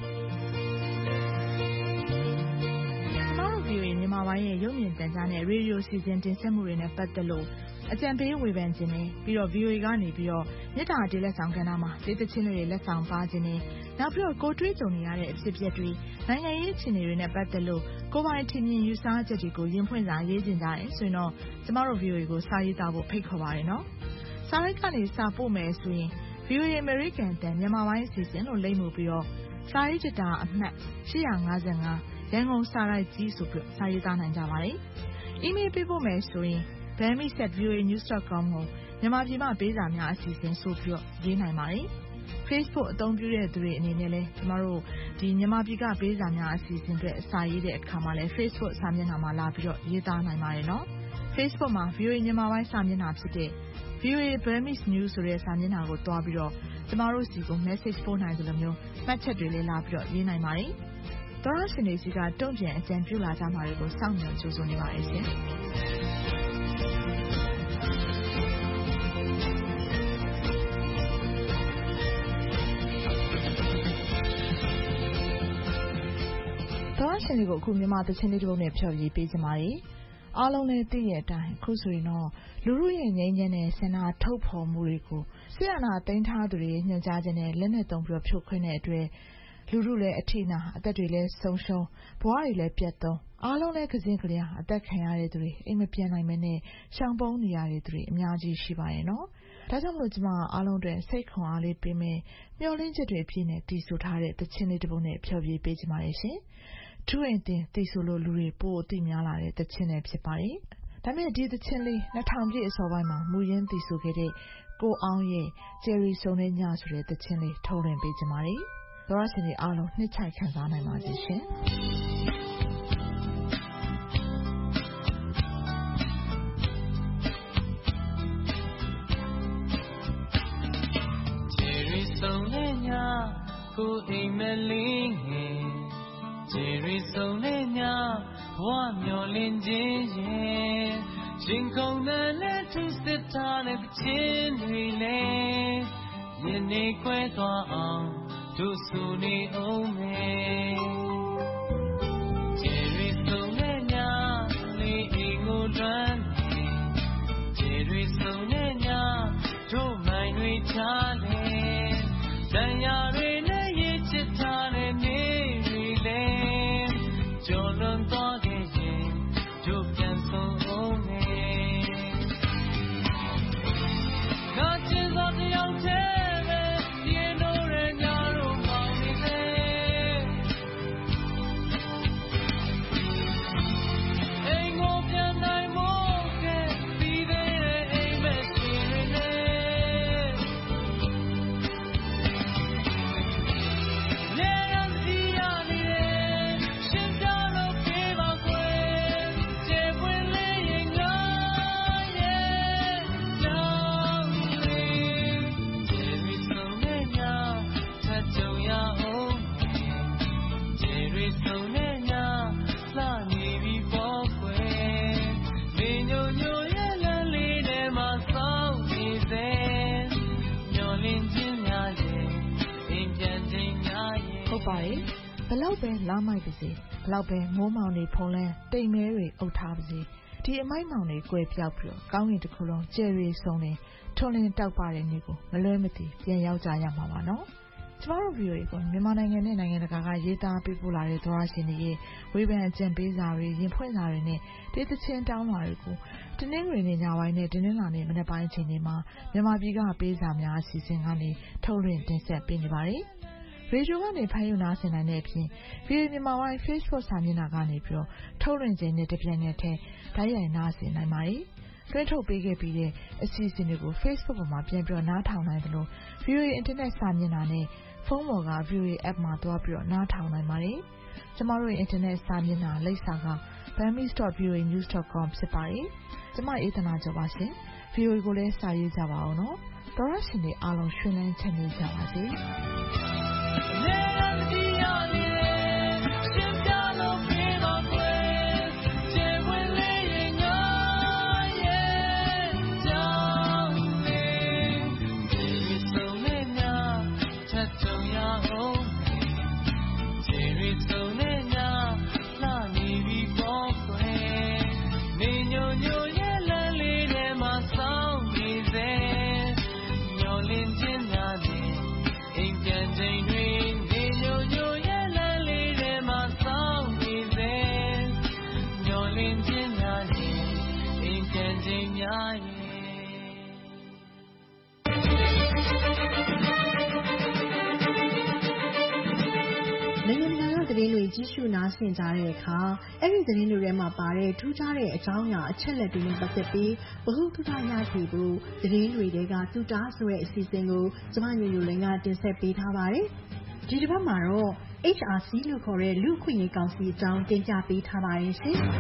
ကျမတို့ VOA မြန်မာပိုင်းရဲ့ရုပ်မြင်သံကြားနဲ့ရေဒီယိုစီစဉ်တင်ဆက်မှုတွေနဲ့ပတ်သက်လို့အကြံပေးဝေဖန်ခြင်းနဲ့ပြီးတော့ VOA ကနေပြီးတော့မြစ်တာတေးလက်ဆောင်ကဏ္ဍမှာဒေသချင်းတွေလက်ဆောင်ပါခြင်းနဲ့နောက်ပြီးတော့ကိုတွေးကြုံနေရတဲ့အဖြစ်အပျက်တွေနိုင်ငံရေးအခြေအနေတွေနဲ့ပတ်သက်လို့ကိုပိုင်ထင်မြင်ယူဆချက်တွေကိုရင်ဖွင့်စာရေးတင်ကြတယ်ဆိုရင်တော့ကျမတို့ VOA ကိုစာရေးသားဖို့ဖိတ်ခေါ်ပါတယ်နော်။စာရိုက်ကနေစာပို့မယ်ဆိုရင် VOA American တန်မြန်မာပိုင်းအစီအစဉ်လို့လိမ့်မှုပြီးတော့စာရေးကြတာအမှတ်855ရန်ကုန်စာရိုက်ကြီးဆိုပြီးစာရေးသားနိုင်ကြပါတယ်။ email ပေးဖို့မယ်ဆိုရင်bami@voanews.com ကိုမြန်မာပြည်မှာပေးစာများအစီအစဉ်ဆိုပြီးတော့ရေးနိုင်ပါတယ်။ Facebook အသုံးပြုတဲ့သူတွေအနေနဲ့လည်းကျမတို့ဒီမြန်မာပြည်ကပေးစာများအစီအစဉ်တွေအစာရေးတဲ့အခါမှာလည်း Facebook စာမျက်နှာမှာလာပြီးတော့ရေးသားနိုင်ပါတယ်နော်။ Facebook မှာ VOA မြန်မာပိုင်းစာမျက်နှာဖြစ်တဲ့ VOA Burmese News ဆိုတဲ့စာမျက်နှာကိုတွားပြီးတော့ကျမတို့စီကို message ပို့နိုင်တယ်လို့မျိုးမှတ်ချက်တွေလည်းလာပြီးတော့ရေးနိုင်ပါတယ်။သောရရှင်တွေစီကတုံ့ပြန်အကြံပြုလာကြမှာတွေကိုစောင့်မျှော်ကြိုဆိုနေပါတယ်ရှင်။သောရရှင်တွေကိုအခုမြန်မာသချင်းလေးတစ်ပုဒ်နဲ့ဖျော်ဖြေပေးကြပါမယ်။အားလုံးလည်းသိတဲ့အတိုင်းအခုဆိုရင်တော့လူလူရဲ့ငြိမ်းချမ်းတဲ့ဆန္ဒထုတ်ဖော်မှုတွေကိုဆရာနာသိမ်းထားသူတွေညွှန်ကြားခြင်းနဲ့လက်နက်သုံးပြီးဖြိုခွင်းတဲ့အတွက်လူလူလည်းအထိနာအသက်တွေလည်းဆုံးရှုံးဘဝတွေလည်းပြတ်သုံးအားလုံးလည်းကစင်းကလျာအသက်ခံရတဲ့သူတွေအိမ်မပြန်နိုင်မနဲ့ရှောင်ပုန်းနေရတဲ့သူတွေအများကြီးရှိပါရဲ့နော်ဒါကြောင့်မလို့ကျမအားလုံးတွေစိတ်ခွန်အားလေးပေးမယ်မျှော်လင့်ချက်တွေအပြည့်နဲ့တည်ဆိုထားတဲ့တခြင်းလေးတစ်ပုဒ်နဲ့ဖျော်ဖြေပေးကြပါရဲ့ရှင်ထူးရင်တင်တည်ဆိုလို့လူတွေပို့အသိများလာတဲ့တခြင်းလေးဖြစ်ပါတယ်ဒါမဲ့ဒီတခြင်းလေး2000ပြည့်အစောပိုင်းမှာမူရင်းတည်ဆိုခဲ့တဲ့ကိုအောင်ရဲ့ဂျယ်ရီစုံတဲ့ညဆိုတဲ့တခြင်းလေးထုတ်လွှင့်ပေးကြပါတယ်သောရရှင်တွေအားလုံးနှစ်ချိုက်ခံစားနိုင်ပါစေရှင်ကိုအိမ်မလေးငယ်ဂျယ်ရီစုံနဲ့ညဘဝမျောလင်းခြင်းရဲ့ရင်ကုန်တဲ့လက်ထူးစစ်ထားတဲ့ချင်းတွေလေယနေ့ကွဲသွားအောင်တို့ဆူနေအောင်မယ်ဂျယ်ရီစုံနဲ့ညလေးအိမ်ကိုလွမ်းဂျယ်ရီစုံနဲ့ညတို့မိုင်းတွေချလေတန်ရာတွေဘလောက်ပဲလာမိုက်ပါစေဘလောက်ပဲမိုးမောင်တွေဖုံးလန်းတိမ်မဲတွေအုပ်ထားပါစေဒီအမိုက်မောင်တွေကွယ်ပြောက်ပြီးတော့ကောင်းကင်တစ်ခုလုံးကျယ်ရီစုံနေထွန်းလင်းတောက်ပတဲ့နေ့ကိုမလွဲမသွေပြန်ရောက်ကြရမှာပါနော်ကျမတို့ VOA ကိုမြန်မာနိုင်ငံနဲ့နိုင်ငံတကာကရေးသားပေးပို့လာတဲ့သောရရှင်တွေရဲ့ဝေဖန်အကြံပေးစာတွေရင်ဖွင့်စာတွေနဲ့တေးသချင်းတောင်းလာတွေကိုတင်းနှင်းတွေနဲ့ညပိုင်းနဲ့တင်းနှင်းလာနဲ့မနေ့ပိုင်းအချိန်တွေမှာမြန်မာပြည်ကပေးစာများအစီအစဉ်ကနေထုတ်လွှင့်တင်ဆက်ပေးနေပါတယ်ရေဒီယိုကနေဖမ်းယူနားဆင်နိုင်တဲ့အပြင် VOA မြန်မာပိုင်း Facebook စာမျက်နှာကနေပြီးတော့ထုတ်လွှင့်ခြင်းနဲ့တပြိုင်နက်တည်းဓာတ်ရိုက်နားဆင်နိုင်ပါတယ်။လွှင့်ထုတ်ပေးခဲ့ပြီးတဲ့အစီအစဉ်တွေကို Facebook ပေါ်မှာပြန်ပြီးတော့နားထောင်နိုင်သလို VOA Internet စာမျက်နှာနဲ့ဖုန်းပေါ်က VOA App မှာသွားပြီးတော့နားထောင်နိုင်ပါတယ်။ကျမတို့ရဲ့ Internet စာမျက်နှာလိပ်စာက burmese.voanews.com ဖြစ်ပါတယ်။ကျမအေးသနာကျော်ပါရှင်။ VOA ကိုလည်းစာရေးကြပါအောင်နော်။သောရရှင်တွေအားလုံးရှင်လန်းချမ်းမြေ့ကြပါစေ။သတင်းတွေကြီးစုနားဆင်ကြတဲ့အခါအဲ့ဒီသတင်းတွေထဲမှာပါတဲ့ထူးခြားတဲ့အကြောင်းအရာအချက်လက်တွေနဲ့ပတ်သက်ပြီးဘဟုတုတရရှိဖို့သတင်းတွေကတူတာဆိုတဲ့အစီအစဉ်ကိုကျမညိုညိုလင်းကတင်ဆက်ပေးထားပါတယ်။ဒီတစ်ပတ်မှာတော့ HRC လို့ခေါ်တဲ့လူ့အခွင့်အရေးကောင်စီအကြောင်းတင်ပြပေးထားပါတယ်ရှင်။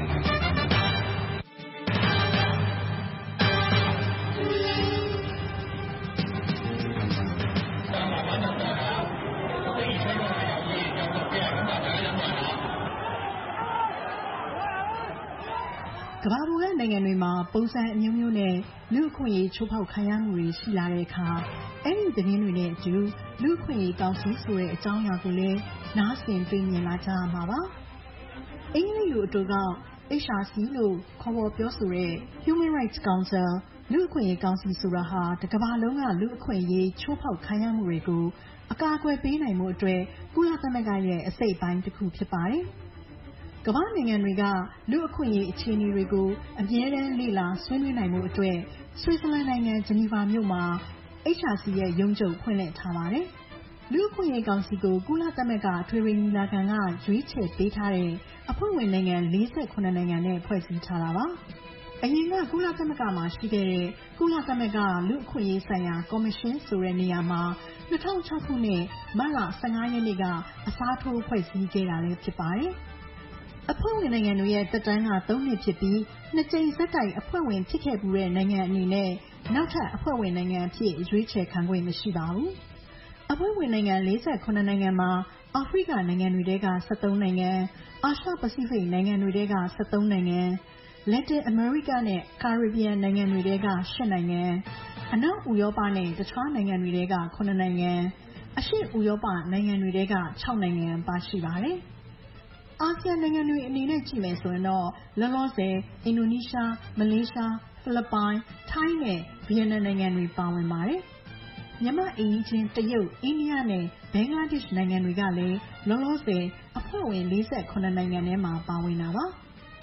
ကမ္ဘာပေါ်ကနိုင်ငံတွေမှာပုံစံအမျိုးမျိုးနဲ့လူ့အခွင့်အရေးချိုးဖောက်ခံရမှုတွေရှိလာတဲ့အခါအဲ့ဒီသတင်းတွေနဲ့အတူလူ့အခွင့်အရေးကောင်စီဆိုတဲ့အကြောင်းအရာကိုလည်းနားဆင်တွေ့မြင်လာကြရမှာပါ။အင်္ဂလိပ်လိုအတူက HRC လို့ခေါ်ပေါ်ပြောဆိုတဲ့ Human Rights Council လူ့အခွင့်အရေးကောင်စီဆိုတာဟာတစ်ကမ္ဘာလုံးကလူ့အခွင့်အရေးချိုးဖောက်ခံရမှုတွေကိုအကာအကွယ်ပေးနိုင်မှုအတွက်ကုလသမဂ္ဂရဲ့အစိတ်အပိုင်းတစ်ခုဖြစ်ပါတယ်။ ကကမ္ဘာနိုင်ငံတွေကလူအခွင့်အရေးအခြေအနေတွေကိုအမြဲတမ်းလေ့လာဆွေးနွေးနိုင်မှုအတွက်ဆွစ်ဇာလန်နိုင်ငံဂျနီဗာမြို့မှာ HRC ရဲ့ရုံးချုပ်ဖွင့်လှစ်ထားပါတယ်။လူ့အခွင့်အရေးကောင်စီကိုကုလသမဂ္ဂအထွေထွေညီလာခံကရွေးချယ်ပေးထားတဲ့အဖွဲ့ဝင်နိုင်ငံ48နိုင်ငံနဲ့ဖွဲ့စည်းထားတာပါ။အရင်ကကုလသမဂ္ဂမှာရှိခဲ့တဲ့ကုလသမဂ္ဂလူ့အခွင့်အရေးဆိုင်ရာကော်မရှင်ဆိုတဲ့နေရာမှာ2006ခုနှစ်မတ်လ15ရက်နေ့ကအစားထိုးဖွဲ့စည်းခဲ့တာလည်းဖြစ်ပါတယ်။အဖွဲ့ဝင်နိုင်ငံတွေရဲ့သက်တမ်းက3နှစ်ဖြစ်ပြီး2ကြိမ်ဆက်တိုက်အဖွဲ့ဝင်ဖြစ်ခဲ့မှုတဲ့နိုင်ငံအနေနဲ့နောက်ထပ်အဖွဲ့ဝင်နိုင်ငံအဖြစ်ရွေးချယ်ခံခွင့်မရှိပါဘူး။အဖွဲ့ဝင်နိုင်ငံ48နိုင်ငံမှာအာဖရိကနိုင်ငံတွေက13နိုင်ငံ၊အာရှပစိဖိတ်နိုင်ငံတွေက13နိုင်ငံ၊လက်တင်အမေရိကနဲ့ကာရစ်ဘီယံနိုင်ငံတွေက8နိုင်ငံ၊အနောက်ဥရောပနဲ့တခြားနိုင်ငံတွေက9နိုင်ငံ၊အရှေ့ဥရောပနိုင်ငံတွေက6နိုင်ငံပါရှိပါတယ်။အာဆီယံနိုင်ငံတွေအနေနဲ့ကြည့်မယ်ဆိုရင်တော့လောလောဆယ်အင်ဒိုနီးရှား၊မလေးရှား၊ဖိလစ်ပိုင်၊ထိုင်းနဲ့ဗီယက်နမ်နိုင်ငံတွေပါဝင်ပါတယ်။မြန်မာအိမ်နီးချင်းတရုတ်၊အိန္ဒိယနဲ့ဘင်္ဂလားဒေ့ရှ်နိုင်ငံတွေကလည်းလောလောဆယ်အဖွဲ့ဝင်48နိုင်ငံထဲမှာပါဝင်တာပါ။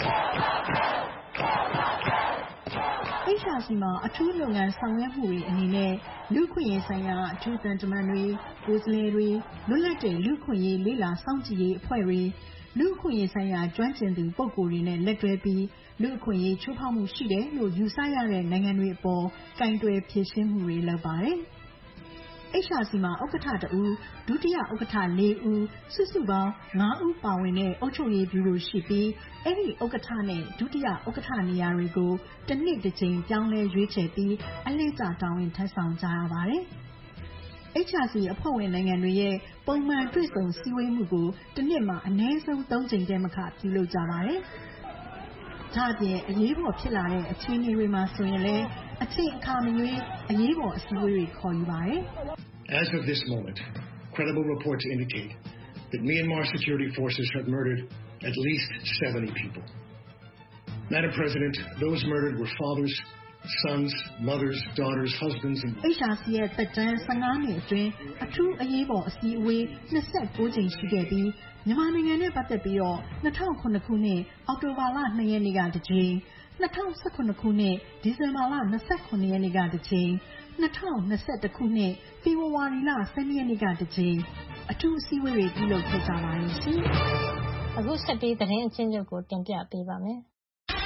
HRC မှာအထူးလုပ်ငန်းဆောင်ရွက်မှုတွေအနေနဲ့လူ့အခွင့်အရေးဆိုင်ရာအထူးသံတမန်တွေကိုယ်စားလှယ်တွေလွတ်လပ်တဲ့လူ့အခွင့်အရေးလေ့လာစောင့်ကြည့်ရေးအဖွဲ့တွေလူ့အခွင့်အရေးဆိုင်ရာကျွမ်းကျင်သူပုဂ္ဂိုလ်တွေနဲ့လက်တွဲပြီးလူ့အခွင့်အရေးချိုးဖောက်မှုရှိတယ်လို့ယူဆရတဲ့နိုင်ငံတွေအပေါ်ကိုင်တွယ်ဖြေရှင်းမှုတွေလုပ်ပါတယ်။ HRC မှာဥက္ကဋ္ဌတဦး၊ဒုတိယဥက္ကဋ္ဌ4ဦးစုစုပေါင်း5ဦးပါဝင်တဲ့အုပ်ချုပ်ရေးဗျူရိုရှိပြီးအဲဒီဥက္ကဋ္ဌနဲ့ဒုတိယဥက္ကဋ္ဌနေရာတွေကိုတစ်နှစ်တစ်ကြိမ်ပြောင်းလဲရွေးချယ်ပြီးအလှည့်ကျတာဝန်ထမ်းဆောင်ကြရပါတယ်။ HRC အဖွဲ့ဝင်နိုင်ငံတွေရဲ့ပုံမှန်တွေ့ဆုံစည်းဝေးမှုကိုတစ်နှစ်မှာအနည်းဆုံး3ကြိမ်ထဲမကပြုလုပ်ကြပါတယ်။ဒါ့အပြင်အရေးပေါ်ဖြစ်လာတဲ့အခြေအနေတွေမှာဆိုရင်လည်းအချိန်အခါမရွေးအရေးပေါ်အစည်းအဝေးတွေခေါ်ယူပါတယ်။ As of this moment, credible reports indicate that Myanmar security forces have murdered at least 70 people. Madam President, those murdered were fathers, sons, mothers, daughters, husbands and HRC ရဲ့သက်တမ်း15နှစ်အတွင်းအထူးအရေးပေါ်အစည်းအဝေး29ကြိမ်ရှိခဲ့ပြီးမြန်မာနိုင်ငံနဲ့ပတ်သက်ပြီးတော့2009ခုနှစ်အောက်တိုဘာလ2ရက်နေ့ကတစ်ကြိမ်2019ခုနှစ်ဒီဇင်ဘာလ29ရက်နေ့ကတစ်ကြိမ်2021ခုနှစ်ဖေဖော်ဝါရီလ12ရက်နေ့ကတစ်ကြိမ်အထူးအစည်းအဝေးတွေပြုလုပ်ခဲ့ကြပါတယ်ရှင်။အခုဆက်ပြီးသတင်းအချင်းချုပ်ကိုတင်ပြပေးပါမယ်။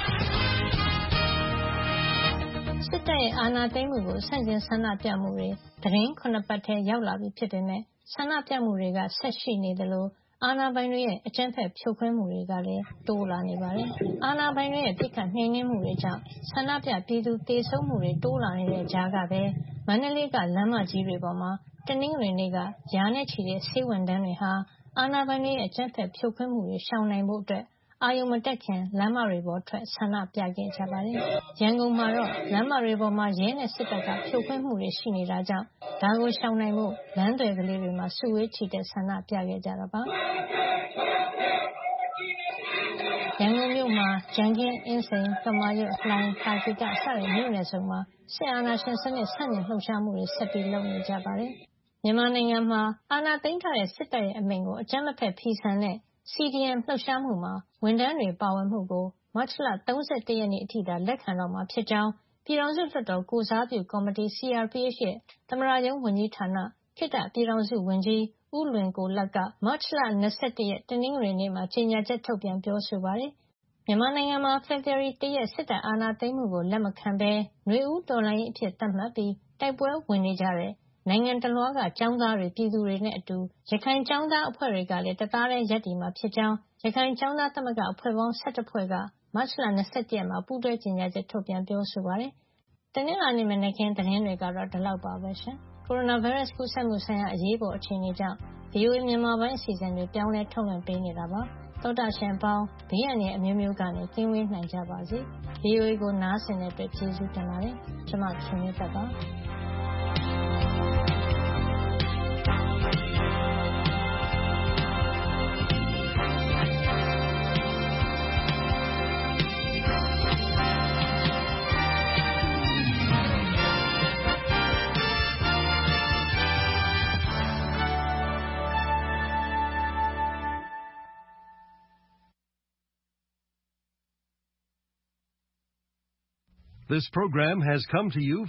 စစ်တပ်ရဲ့အာဏာသိမ်းမှုကိုဆန့်ကျင်ဆန္ဒပြမှုတွေသတင်း9ပတ်ထဲရောက်လာပြီဖြစ်ပေမဲ့ဆန္ဒပြမှုတွေကဆက်ရှိနေသလိုအာဏာပိုင်တွေရဲ့အကြမ်းဖက်ဖြိုခွင်းမှုတွေကလည်းတိုးလာနေပါတယ်။အာဏာပိုင်တွေရဲ့ပြစ်ခတ်နှိမ်နင်းမှုတွေကြောင့်ဆန္ဒပြပြည်သူသေဆုံးမှုတွေတိုးလာနေတဲ့ကြားကပဲမန္တလေးကလမ်းမကြီးတွေပေါ်မှာတနင်္ဂနွေနေ့ကရာနဲ့ချီတဲ့ဆေးဝန်ထမ်းတွေဟာအာဏာပိုင်တွေရဲ့အကြမ်းဖက်ဖြိုခွင်းမှုတွေရှောင်နိုင်ဖို့အတွက်အာယုံမတက်ခင်လမ်းမတွေပေါ်ထွက်ဆန္ဒပြခဲ့ကြပါတယ်။ရန်ကုန်မှာတော့လမ်းမတွေပေါ်မှာရဲနဲ့စစ်တပ်ကဖြိုခွင်းမှုတွေရှိနေတာကြောင့်ဒါကိုရှောင်နိုင်ဖို့လမ်းတွေကလေးတွေမှာစုဝေးချီတက်ဆန္ဒပြခဲ့ကြတာပါ။ရန်ကုန်မြို့မှာကြံခင်းအင်းစိန်ကမာရွတ်လှိုင်တာဂီတစတဲ့မြို့နယ်စုံမှာစစ်အာဏာရှင်စနစ်ဆန့်ကျင်လှုပ်ရှားမှုတွေဆက်ပြီးလုပ်နေကြပါတယ်။မြန်မာနိုင်ငံမှာအာဏာသိမ်းထားတဲ့စစ်တပ်ရဲ့အမိန့်ကိုအကြမ်းမဖက်ဖီဆန်တဲ့ CDM လှုပ်ရှားမှုမှာဝန်ထမ်းတွေပါဝင်မှုကိုမတ်လ31ရက်နေ့အထိသာလက်ခံတော့မှာဖြစ်ကြောင်းပြည်ထောင်စုလွှတ်တော်ကိုစားပြုကော်မတီ CRPH ရဲ့သမ္မတရုံးဝန်ကြီးဌာနခေတ္တပြည်ထောင်စုဝန်ကြီးဦးလွင်ကိုလတ်ကမတ်လ21ရက်တနင်္ဂနွေနေ့မှာကြေညာချက်ထုတ်ပြန်ပြောဆိုပါတယ်။မြန်မာနိုင်ငံမှာဖေဖော်ဝါရီ1ရက်စစ်တပ်အာဏာသိမ်းမှုကိုလက်မခံဘဲຫນွေဦးတော်လှန်ရေးအဖြစ်သတ်မှတ်ပြီးတိုက်ပွဲဝင်နေကြတဲ့နိုင်ငံတလွှားကကျောင်းသားတွေပြည်သူတွေနဲ့အတူရခိုင်ကျောင်းသားအဖွဲ့တွေကလည်းတသားတည်းရပ်တည်မှာဖြစ်ကြောင်းရခိုင်ကျောင်းသားသမဂ္ဂအဖွဲ့ပေါင်း17ဖွဲ့ကမတ်လ21ရက်မှာပူးတွဲကြေညာချက်ထုတ်ပြန်ပြောဆိုပါတယ်။တနင်္လာနေ့မနက်ခင်းသတင်းတွေကတော့ဒီလောက်ပါပဲရှင်။ကိုရိုနာဗိုင်းရပ်စ်ကူးစက်မှုဆိုင်ရာအရေးပေါ်အခြေအနေကြောင့် VOA မြန်မာပိုင်းအစီအစဉ်တွေပြောင်းလဲထုတ်လွှင့်ပေးနေတာပါ။သောတာရှင်ပေါင်းဘေးအန္တရာယ်အမျိုးမျိုးကနေကင်းဝေးနိုင်ကြပါစေ။ VOA ကိုနားဆင်တဲ့အတွက်ကျေးဇူးတင်ပါတယ်။ကျွန်မခင်မျိုးသက်ပါ။ This program has come to you